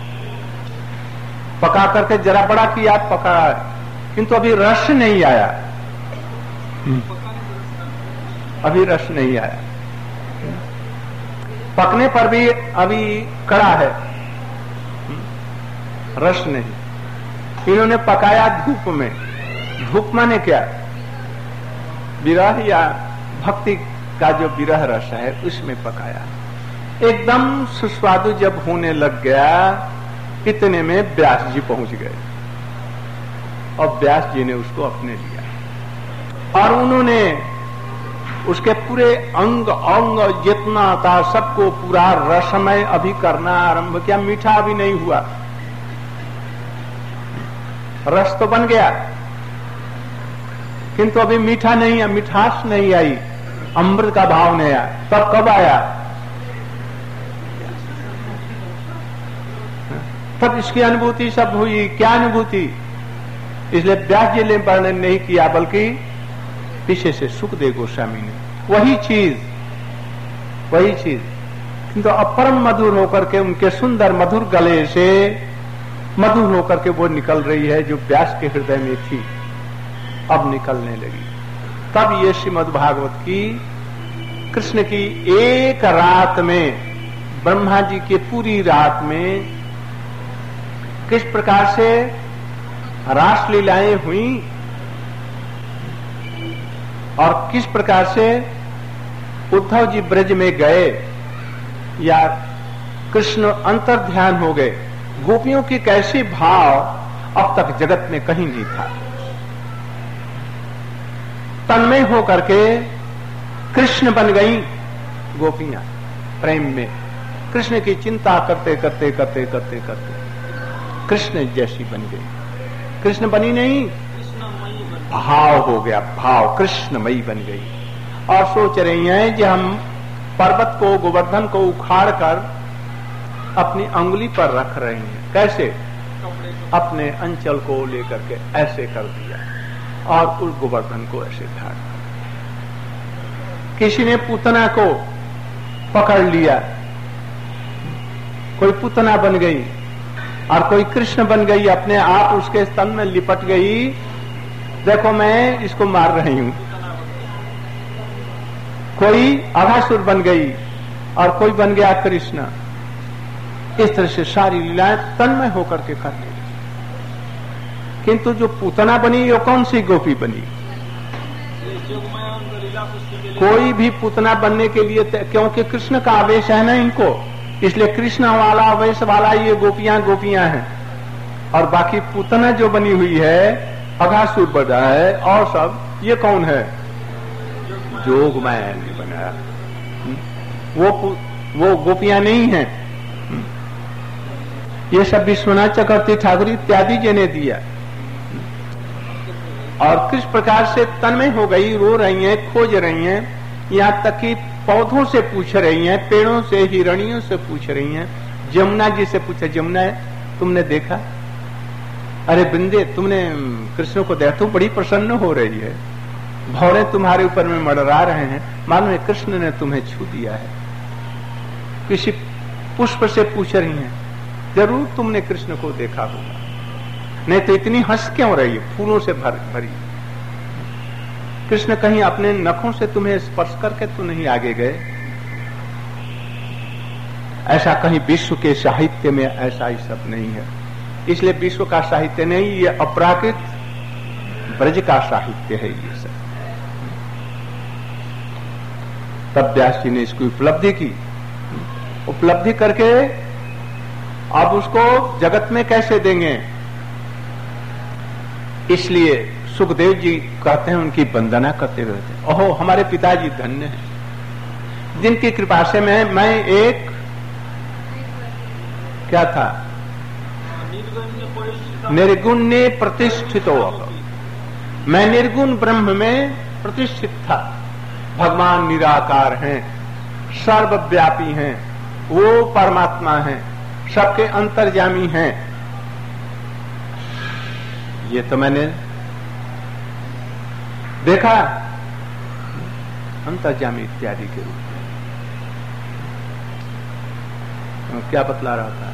S1: पका करके जरा बड़ा किया, पका, किंतु अभी रस नहीं आया। अभी रस नहीं आया। पकने पर भी अभी कड़ा है, रस नहीं। इन्होंने पकाया धूप में। धूप माने क्या? विरह या भक्ति का जो विरह रस है उसमें पकाया। एकदम सुस्वादु जब होने लग गया, इतने में व्यास जी पहुंच गए, और व्यास जी ने उसको अपने लिया, और उन्होंने उसके पूरे अंग अंग जितना था सबको पूरा रसमय अभी करना आरंभ किया। मीठा अभी नहीं हुआ, रस तो बन गया, किंतु अभी मीठा नहीं है, मिठास नहीं आई, अमृत का भाव नहीं आया। तब कब आया? तब इसकी अनुभूति सब हुई। क्या अनुभूति? इसलिए व्यास जी ने वर्णन नहीं किया, बल्कि पीछे से सुखदेव गोस्वामी ने वही चीज वही चीज किंतु अपरम मधुर होकर के, उनके सुंदर मधुर गले से मधुर होकर के वो निकल रही है, जो व्यास के हृदय में थी अब निकलने लगी। तब ये श्रीमद् भागवत की, कृष्ण की एक रात में, ब्रह्मा जी की पूरी रात में किस प्रकार से रासलीलाएं हुई और किस प्रकार से उद्धव जी ब्रज में गए या कृष्ण अंतर ध्यान हो गए, गोपियों की कैसी भाव अब तक जगत में कहीं नहीं था। तन्मय होकर के कृष्ण बन गई गोपियां प्रेम में, कृष्ण की चिंता करते करते करते करते करते कृष्ण जैसी बन गई। कृष्ण बनी नहीं, भाव हो गया, भाव कृष्णमयी बन गई। और सोच रही हैं कि हम पर्वत को, गोवर्धन को उखाड़ कर अपनी अंगुली पर रख रहे हैं। कैसे? अपने अंचल को लेकर के ऐसे कर दिया और उस गोवर्धन को ऐसे ढाक। किसी ने पूतना को पकड़ लिया, कोई पूतना बन गई और कोई कृष्ण बन गई, अपने आप उसके स्तन में लिपट गई, देखो मैं इसको मार रही हूं। कोई अघासुर बन गई और कोई बन गया कृष्ण। इस तरह से सारी लीलाएं तन्मय होकर के करने लगी। किंतु जो पूतना बनी वो कौन सी गोपी बनी? कोई भी पूतना बनने के लिए, क्योंकि कृष्ण का आवेश है ना इनको, इसलिए कृष्ण वाला आवेश वाला ये गोपियां गोपियां हैं। और बाकी पूतना जो बनी हुई है, अघासुर बना है और सब, ये कौन है? जोगमाया ने बनाया। वो वो गोपियां नहीं हैं। ये सब विश्वनाथ चक्रवर्ती ठाकुर इत्यादि जी ने दिया। और किस प्रकार से तन्मय हो गई, रो रही हैं, खोज रही हैं, यहाँ तक कि पौधों से पूछ रही हैं, पेड़ों से, हिरणियों से पूछ रही हैं। जमुना जी से पूछा, जमुना तुमने देखा? अरे बिंदे, तुमने कृष्ण को देखा तो बड़ी प्रसन्न हो रही है, भौरे तुम्हारे ऊपर में मडरा रहे हैं, मानो कृष्ण ने तुम्हें छू दिया है। किसी पुष्प से पूछ रही हैं, जरूर तुमने कृष्ण को देखा होगा, नहीं तो इतनी हंस क्यों रही है, फूलों से भर भरी। कृष्ण कहीं अपने नखों से तुम्हें स्पर्श करके तो नहीं आगे गए? ऐसा कहीं विश्व के साहित्य में ऐसा ही सब नहीं है। इसलिए विश्व का साहित्य नहीं, ये अपराकृत ब्रज का साहित्य है ये सब। तब व्यास जी ने इसकी उपलब्धि की, उपलब्धि करके अब उसको जगत में कैसे देंगे, इसलिए सुखदेव जी कहते हैं, उनकी वंदना करते हुए, ओहो हमारे पिताजी धन्य हैं, जिनकी कृपा से मैं मैं एक क्या था, निर्गुण ने प्रतिष्ठित हो, मैं निर्गुण ब्रह्म में प्रतिष्ठित था। भगवान निराकार हैं, सर्वव्यापी हैं, वो परमात्मा हैं, सबके अंतर्यामी हैं। ये तो मैंने देखा अंतर्यामी इत्यादि के रूप में। क्या बतला रहा था?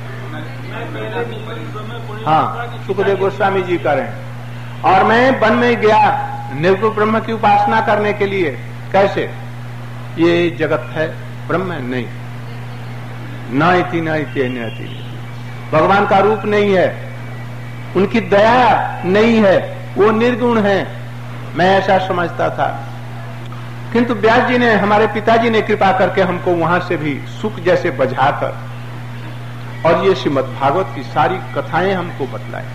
S1: हाँ, सुखदेव गोस्वामी जी करें। और मैं वन में गया निर्गुण ब्रह्म की उपासना करने के लिए। कैसे? ये जगत है, ब्रह्म नहीं, न इति न इति न इति, भगवान का रूप नहीं है, उनकी दया नहीं है, वो निर्गुण है, मैं ऐसा समझता था। किंतु व्यास जी ने, हमारे पिताजी ने कृपा करके हमको वहां से भी सुख जैसे बझाकर और ये श्रीमद् भागवत की सारी कथाएं हमको बतलाई।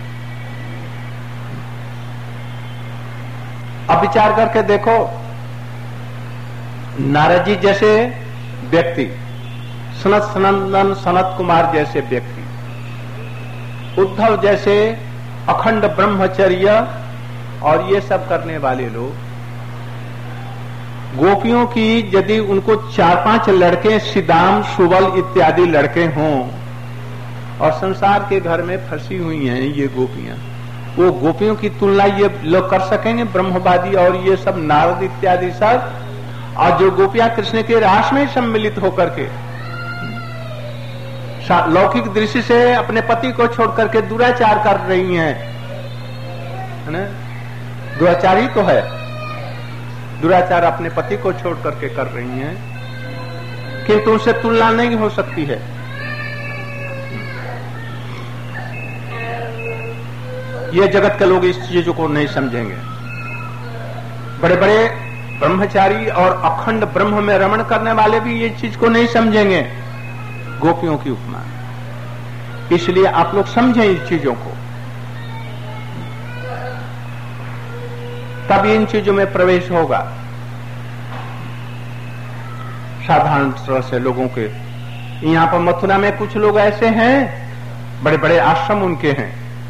S1: अब विचार करके देखो, नारद जी जैसे व्यक्ति, सनत सनंदन सनत कुमार जैसे व्यक्ति, उद्धव जैसे अखंड ब्रह्मचर्य और ये सब करने वाले लोग, गोपियों की यदि उनको चार पांच लड़के, सिदाम सुबल इत्यादि लड़के हों और संसार के घर में फंसी हुई हैं ये गोपियां, वो गोपियों की तुलना ये लोग कर सकेंगे? ब्रह्मवादी और ये सब नारद इत्यादि सब, और जो गोपियां कृष्ण के रास में सम्मिलित होकर के लौकिक दृष्टि से अपने पति को छोड़ करके दुराचार कर रही हैं, है ना? दुराचार ही तो है, दुराचार अपने पति को छोड़ करके कर रही हैं, किंतु उनसे तुलना नहीं हो सकती है। ये जगत के लोग इस चीजों को नहीं समझेंगे। बड़े बड़े ब्रह्मचारी और अखंड ब्रह्म में रमण करने वाले भी ये चीज को नहीं समझेंगे, गोपियों की उपमा। इसलिए आप लोग समझें इस चीजों को, तब इन चीजों में प्रवेश होगा। साधारण तरह से लोगों के यहां पर मथुरा में कुछ लोग ऐसे हैं, बड़े बड़े आश्रम उनके हैं,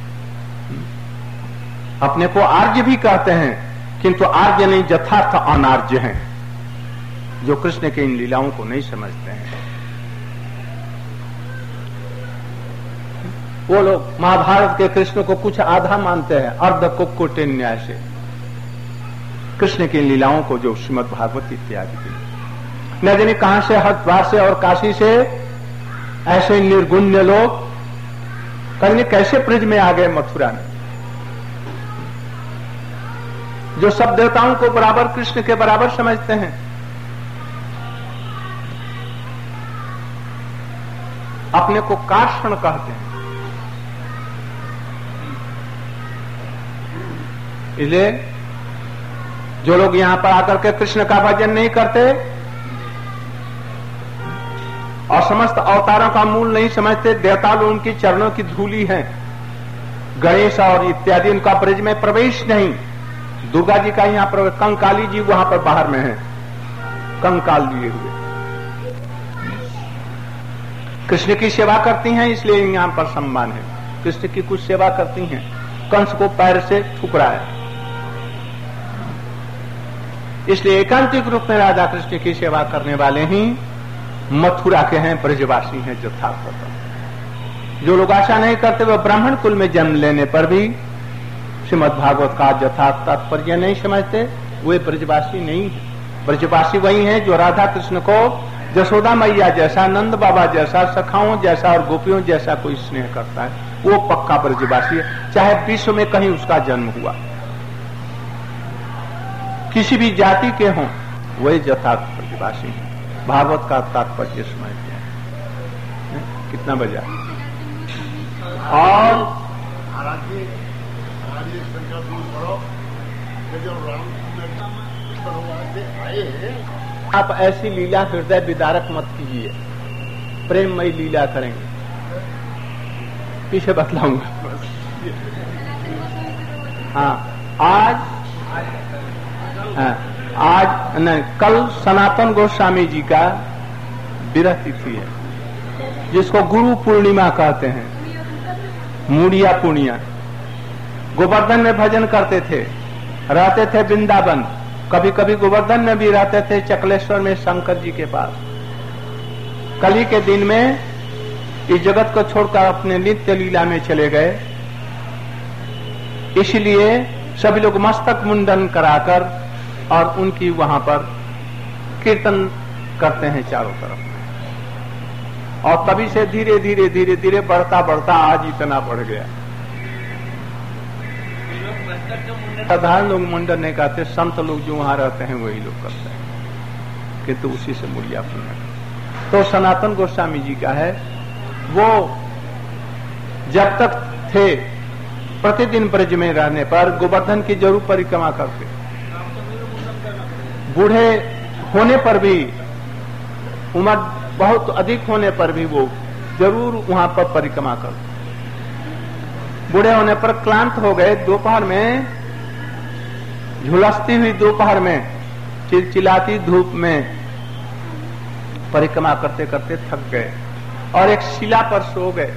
S1: अपने को आर्य भी कहते हैं, किंतु आर्य नहीं, यथार्थ अनार्य हैं, जो कृष्ण के इन लीलाओं को नहीं समझते हैं। वो लोग महाभारत के कृष्ण को कुछ आधा मानते हैं, अर्ध कुक्कुटे न्याय से, कृष्ण की लीलाओं को जो श्रीमद् भागवत इत्यादि की। न जाने कहां से, हरिद्वार से और काशी से ऐसे निर्गुण्य लोग कहीं कैसे ब्रज में आ गए, मथुरा में, जो सब देवताओं को बराबर, कृष्ण के बराबर समझते हैं। अपने को कार्षण कहते हैं। इसलिए जो लोग यहां पर आकर के कृष्ण का भजन नहीं करते और समस्त अवतारों का मूल नहीं समझते, देवता लोग उनकी चरणों की धूली हैं, गणेश और इत्यादि उनका ब्रज में प्रवेश नहीं। दुर्गा जी का यहां पर, कंकाली जी वहां पर बाहर में है, कंकाल लिए हुए, कृष्ण की सेवा करती हैं, इसलिए यहां पर सम्मान है। कृष्ण की कुछ सेवा करती हैं, कंस को पैर से ठुकराया, इसलिए एकांतिक रूप में राधा कृष्ण की सेवा करने वाले ही मथुरा के हैं, ब्रजवासी हैं यथार्थ। जो लोग आशा नहीं करते, वह ब्राह्मण कुल में जन्म लेने पर भी श्रीमद् भागवत का यथार्थ तात्पर्य नहीं समझते, वे ब्रजवासी नहीं है। ब्रजवासी वही हैं जो राधा कृष्ण को यशोदा मैया जैसा, नंद बाबा जैसा, सखाओं जैसा और गोपियों जैसा कोई स्नेह करता है, वो पक्का ब्रजवासी है, चाहे विश्व में कहीं उसका जन्म हुआ, किसी भी जाति के हों, वही यथार्थ ब्रजवासी हैं। भागवत का तात्पर्य समझते हैं। कितना बजा? और आप ऐसी लीला हृदय विदारक मत कीजिए, प्रेममयी लीला करेंगे, पीछे बतलाऊंगा। हाँ, आज हाँ, आज नहीं, कल सनातन गोस्वामी जी का विरह तिथि है, जिसको गुरु पूर्णिमा कहते हैं, मूड़िया पुणिया। गोवर्धन में भजन करते थे, रहते थे वृंदावन, कभी कभी गोवर्धन में भी रहते थे, चकलेश्वर में शंकर जी के पास। कली के दिन में इस जगत को छोड़कर अपने नित्य लीला में चले गए, इसलिए सभी लोग मस्तक मुंडन कराकर और उनकी वहां पर कीर्तन करते हैं चारों तरफ, और तभी से धीरे धीरे धीरे धीरे बढ़ता बढ़ता आज इतना बढ़ गया। साधारण लोग मुंडन नहीं करते, संत लोग जो वहां रहते हैं वही लोग करते हैं, किंतु उसी से मूल्य पूर्ण। तो सनातन गोस्वामी जी का है, वो जब तक थे प्रतिदिन ब्रज में रहने पर गोवर्धन की जरूर परिक्रमा करते, बूढ़े होने पर भी, उम्र बहुत अधिक होने पर भी वो जरूर वहां पर परिक्रमा करते। बूढ़े होने पर क्लांत हो गए, दोपहर में, झुलसती हुई दोपहर में, चिलचिलाती धूप में परिक्रमा करते करते थक गए और एक शिला पर सो गए।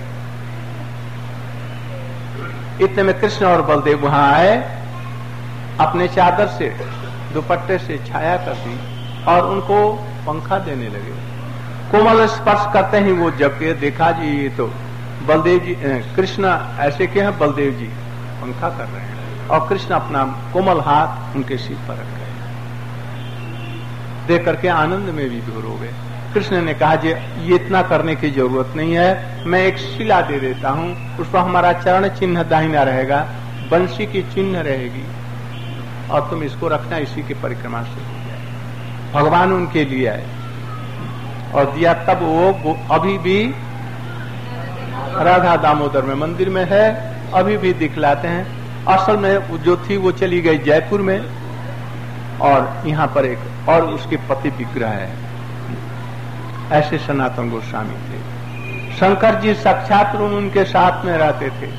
S1: इतने में कृष्ण और बलदेव वहां आए, अपने चादर से, दुपट्टे से छाया कर दी और उनको पंखा देने लगे। कोमल स्पर्श करते ही वो जब के देखा जी ये तो बलदेव जी, कृष्ण ऐसे के हैं, बलदेव जी पंखा कर रहे हैं, और कृष्ण अपना कोमल हाथ उनके सिर पर रख गए। देख करके आनंद में भी दूर हो गए। कृष्ण ने कहा जी ये इतना करने की जरूरत नहीं है, मैं एक शिला दे देता हूं, उस पर हमारा चरण चिन्ह दाहिना रहेगा, बंशी की चिन्ह रहेगी, और तुम इसको रखना, इसी की परिक्रमा से हो जाए। भगवान उनके लिए आए और दिया, तब वो अभी भी राधा दामोदर में मंदिर में है, अभी भी दिखलाते हैं। असल में जो थी वो चली गई जयपुर में, और यहाँ पर एक और उसके पति विग्रह है। ऐसे सनातन गोस्वामी थे। शंकर जी साक्षात रूप उनके साथ में रहते थे।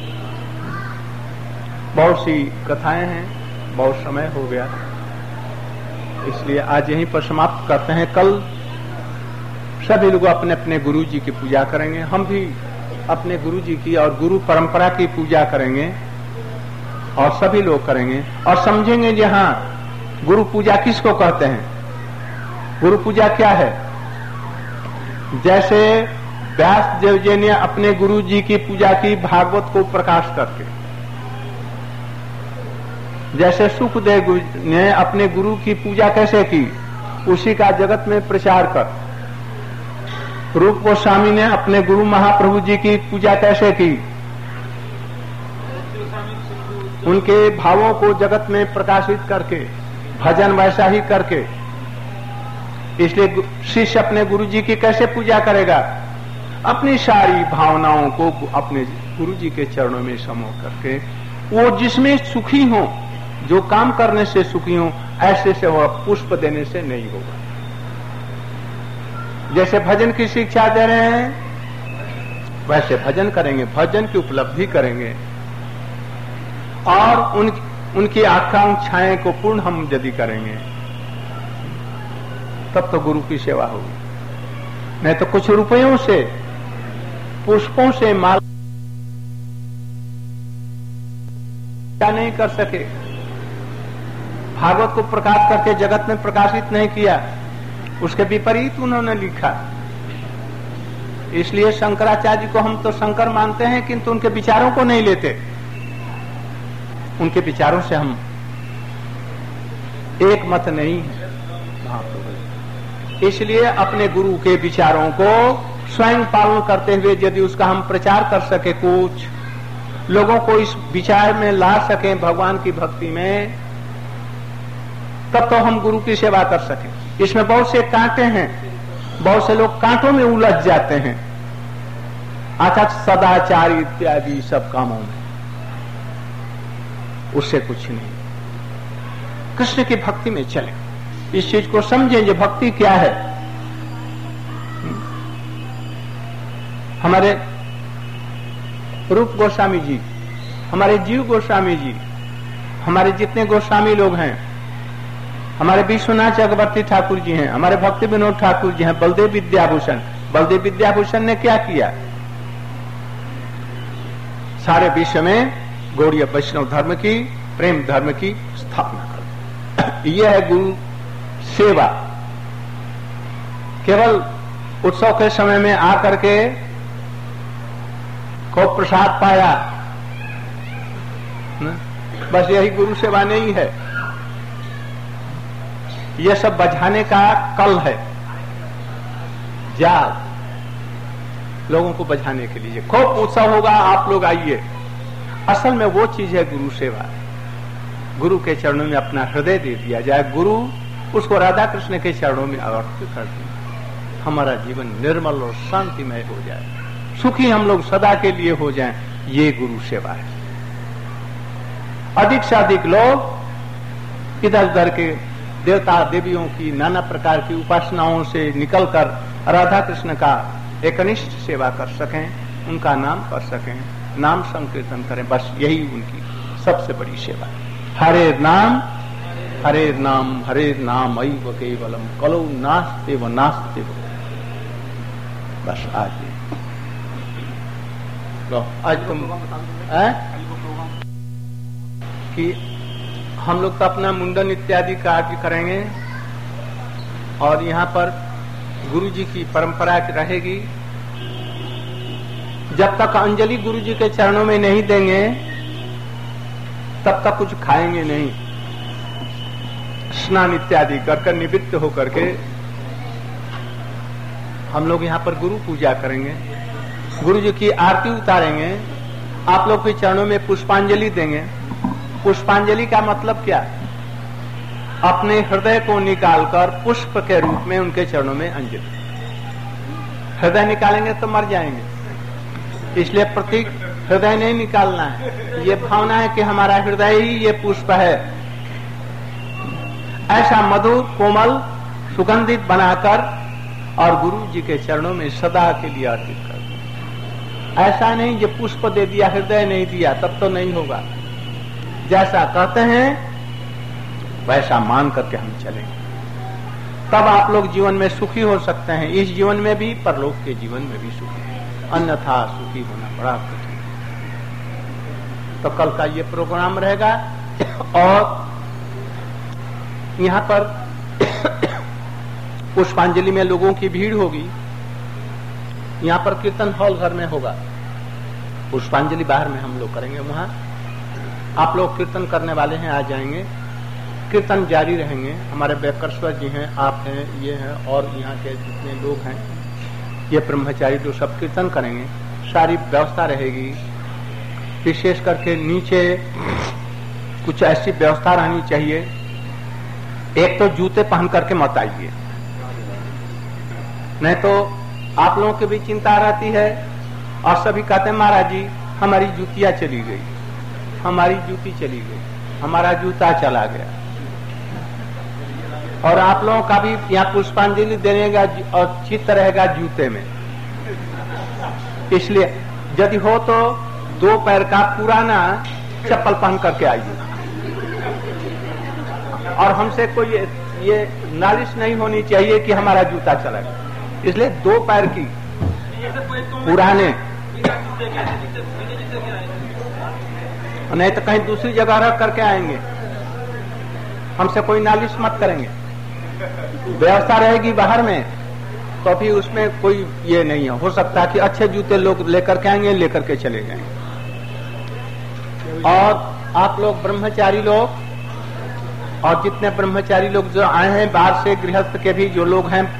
S1: बहुत सी कथाएं हैं, बहुत समय हो गया, इसलिए आज यहीं पर समाप्त करते हैं। कल सभी लोग अपने अपने गुरु जी की पूजा करेंगे। हम भी अपने गुरु जी की और गुरु परंपरा की पूजा करेंगे, और सभी लोग करेंगे और समझेंगे जी हाँ, गुरु पूजा किसको कहते हैं, गुरु पूजा क्या है। जैसे व्यास देव जी ने अपने गुरु जी की पूजा की भागवत को प्रकाश करके, जैसे सुखदेव ने अपने गुरु की पूजा कैसे की, उसी का जगत में प्रचार कर। रूप गोस्वामी ने अपने गुरु महाप्रभु जी की पूजा कैसे की, उनके भावों को जगत में प्रकाशित करके, भजन वैसा ही करके। इसलिए शिष्य अपने गुरु जी की कैसे पूजा करेगा, अपनी सारी भावनाओं को अपने गुरु जी के चरणों में समूह करके, वो जिसमें सुखी हो, जो काम करने से सुखी हो, ऐसे से वह पुष्प देने से नहीं होगा। जैसे भजन की शिक्षा दे रहे हैं, वैसे भजन करेंगे, भजन की उपलब्धि करेंगे, और उन, उनकी आकांक्षाएं को पूर्ण हम यदि करेंगे, तब तो गुरु की सेवा होगी। नहीं तो कुछ रुपयों से, पुष्पों से माल क्या नहीं कर सके, भागवत को प्रकाश करके जगत में प्रकाशित नहीं किया, उसके विपरीत उन्होंने लिखा। इसलिए शंकराचार्य को हम तो शंकर मानते हैं, किंतु उनके विचारों को नहीं लेते। उनके विचारों से हम एक मत नहीं है। इसलिए अपने गुरु के विचारों को स्वयं पालन करते हुए यदि उसका हम प्रचार कर सके, कुछ लोगों को इस विचार में ला सकें भगवान की भक्ति में, तब तो हम गुरु की सेवा कर सकें। इसमें बहुत से कांटे हैं, बहुत से लोग कांटों में उलझ जाते हैं, अर्थात सदाचार इत्यादि सब कामों में, उससे कुछ नहीं। कृष्ण की भक्ति में चले, इस चीज को समझें कि भक्ति क्या है। हमारे रूप गोस्वामी जी, हमारे जीव गोस्वामी जी, हमारे जितने गोस्वामी लोग हैं, हमारे विश्वनाथ चक्रवर्ती ठाकुर जी हैं, हमारे भक्ति विनोद ठाकुर जी हैं, बलदेव विद्याभूषण। बलदेव विद्याभूषण ने क्या किया, सारे विश्व में गौड़ीय वैष्णव धर्म की, प्रेम धर्म की स्थापना कर। यह है गुरु सेवा। केवल उत्सव के समय में आकर के खूब प्रसाद पाया, न? बस यही गुरु सेवा नहीं है। यह सब बझाने का कल है, जाल, लोगों को बझाने के लिए। खूब उत्सव होगा, आप लोग आइए। असल में वो चीज है गुरु सेवा। गुरु के चरणों में अपना हृदय दे दिया जाए, गुरु उसको राधा कृष्ण के चरणों में अर्पित कर दिया, हमारा जीवन निर्मल और शांतिमय हो जाए, सुखी हम लोग सदा के लिए हो जाएं। ये गुरु सेवा है। अधिक से अधिक लोग इधर उधर के देवता देवियों की नाना प्रकार की उपासनाओं से निकलकर राधा कृष्ण का एकनिष्ठ सेवा कर सकें, उनका नाम कर सकें, नाम संकीर्तन करें। बस यही उनकी सबसे बड़ी सेवा है। हरे नाम हरे नाम हरे नाम ऐव केवलम कलौ नास्ते व नास्ते व। बस आज लो, आज तुम है कि हम लोग तो अपना मुंडन इत्यादि कार्य करेंगे, और यहाँ पर गुरु जी की परंपरा रहेगी। जब तक अंजलि गुरु जी के चरणों में नहीं देंगे, तब तक कुछ खाएंगे नहीं। स्नान इत्यादि कर कर निवृत्त होकर के हम लोग यहाँ पर गुरु पूजा करेंगे, गुरु जी की आरती उतारेंगे, आप लोग के चरणों में पुष्पांजलि देंगे। पुष्पांजलि का मतलब क्या? अपने हृदय को निकालकर पुष्प के रूप में उनके चरणों में अंजलि। हृदय निकालेंगे तो मर जाएंगे, इसलिए प्रतीक हृदय नहीं निकालना है। ये भावना है कि हमारा हृदय ही ये पुष्प है। ऐसा मधुर कोमल सुगंधित बनाकर और गुरु जी के चरणों में सदा के लिए अर्पित कर दो। ऐसा नहीं ये पुष्प दे दिया हृदय नहीं दिया, तब तो नहीं होगा। जैसा कहते हैं वैसा मान करके हम चलेंगे, तब आप लोग जीवन में सुखी हो सकते हैं। इस जीवन में भी, परलोक के जीवन में भी सुखी, अन्यथा सुखी होना बड़ा कठिन। तो कल का ये प्रोग्राम रहेगा और यहाँ पर पुष्पांजलि में लोगों की भीड़ होगी। यहाँ पर कीर्तन हॉल घर में होगा, पुष्पांजलि बाहर में हम लोग करेंगे। वहां आप लोग कीर्तन करने वाले हैं, आ जाएंगे। कीर्तन जारी रहेंगे। हमारे वेंकटेश्वर जी हैं, आप हैं, ये हैं और यहाँ के जितने लोग हैं, ये ब्रह्मचारी लोग सब कीर्तन करेंगे। सारी व्यवस्था रहेगी। विशेष करके नीचे कुछ ऐसी व्यवस्था रहनी चाहिए। एक तो जूते पहन करके मत आइए, नहीं तो आप लोगों की भी चिंता रहती है और सभी कहते हैं महाराज जी हमारी जूतियां चली गई, हमारी जूती चली गई, हमारा जूता चला गया। और आप लोगों का भी यहाँ पुष्पांजलि देने का और चित्त रहेगा जूते में। इसलिए यदि हो तो दो पैर का पुराना चप्पल पहन करके आइए। और हमसे कोई ये, ये नालिश नहीं होनी चाहिए कि हमारा जूता चला गया। इसलिए दो पैर की पुराने, नहीं तो कहीं दूसरी जगह रख करके आएंगे। हमसे कोई नालिश मत करेंगे। व्यवस्था रहेगी बाहर में, तो भी उसमें कोई ये नहीं है। हो सकता है कि अच्छे जूते लोग लेकर के आएंगे, लेकर के चले जाएंगे। और आप लोग ब्रह्मचारी लोग और जितने ब्रह्मचारी लोग जो आए हैं बाहर से, गृहस्थ के भी जो लोग हैं,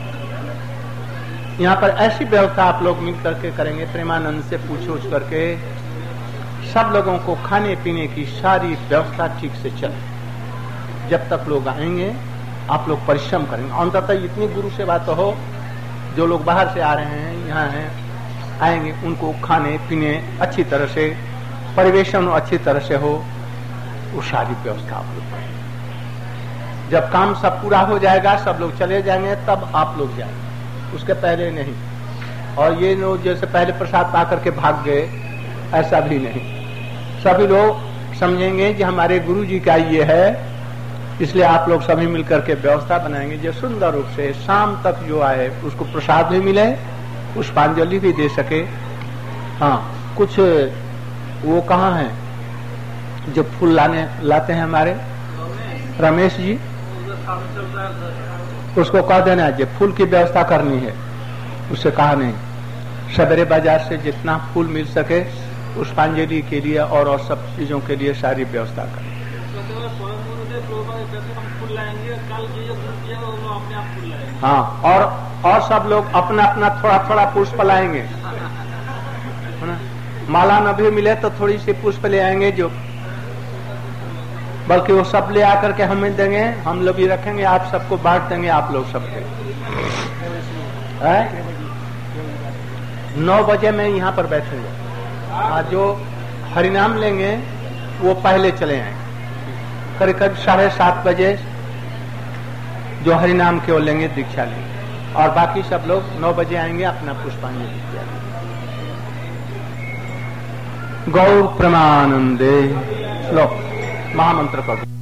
S1: यहाँ पर ऐसी व्यवस्था आप लोग मिल करके करेंगे। प्रेमानंद से पूछ उछ करके सब लोगों को खाने पीने की सारी व्यवस्था ठीक से चले। जब तक लोग आएंगे आप लोग परिश्रम करेंगे। अंततः इतनी गुरु सेवा तो हो, जो लोग बाहर से आ रहे हैं, यहाँ हैं, आएंगे, उनको खाने पीने अच्छी तरह से, परिवेशन अच्छी तरह से हो, वो सारी व्यवस्था आप लोग करेंगे। जब काम सब पूरा हो जाएगा, सब लोग चले जाएंगे, तब आप लोग जाएंगे, उसके पहले नहीं। और ये लोग जैसे पहले प्रसाद पा करके भाग गए, ऐसा भी नहीं। सभी लोग समझेंगे कि हमारे गुरु जी का ये है, इसलिए आप लोग सभी मिलकर के व्यवस्था बनाएंगे जो सुंदर रूप से शाम तक जो आए उसको प्रसाद भी मिले, पुष्पांजलि भी दे सके। हाँ, कुछ वो कहाँ है जो फूल लाने लाते हैं हमारे रमेश जी, उसको कह देना जो फूल की व्यवस्था करनी है। उससे कहा नहीं, सवेरे बाजार से जितना फूल मिल सके पुष्पांजलि के लिए और, और सब चीजों के लिए सारी व्यवस्था करें। हाँ, और और सब लोग अपना अपना थोड़ा थोड़ा पुष्प लाएंगे। माला न भी मिले तो थोड़ी सी पुष्प ले आएंगे, जो बल्कि वो सब ले आकर के हमें देंगे, हम लोग भी रखेंगे, आप सबको बांट देंगे। आप लोग सबके नौ बजे में यहाँ पर बैठेंगे। आज जो हरिनाम लेंगे वो पहले चले आएंगे, करीब करीब साढ़े सात बजे जो हरिनाम के वो लेंगे, दीक्षा लेंगे, और बाकी सब लोग नौ बजे आएंगे अपना पुष्पांजलि किया। गौर प्रमानंदे श्लोक महामंत्र कर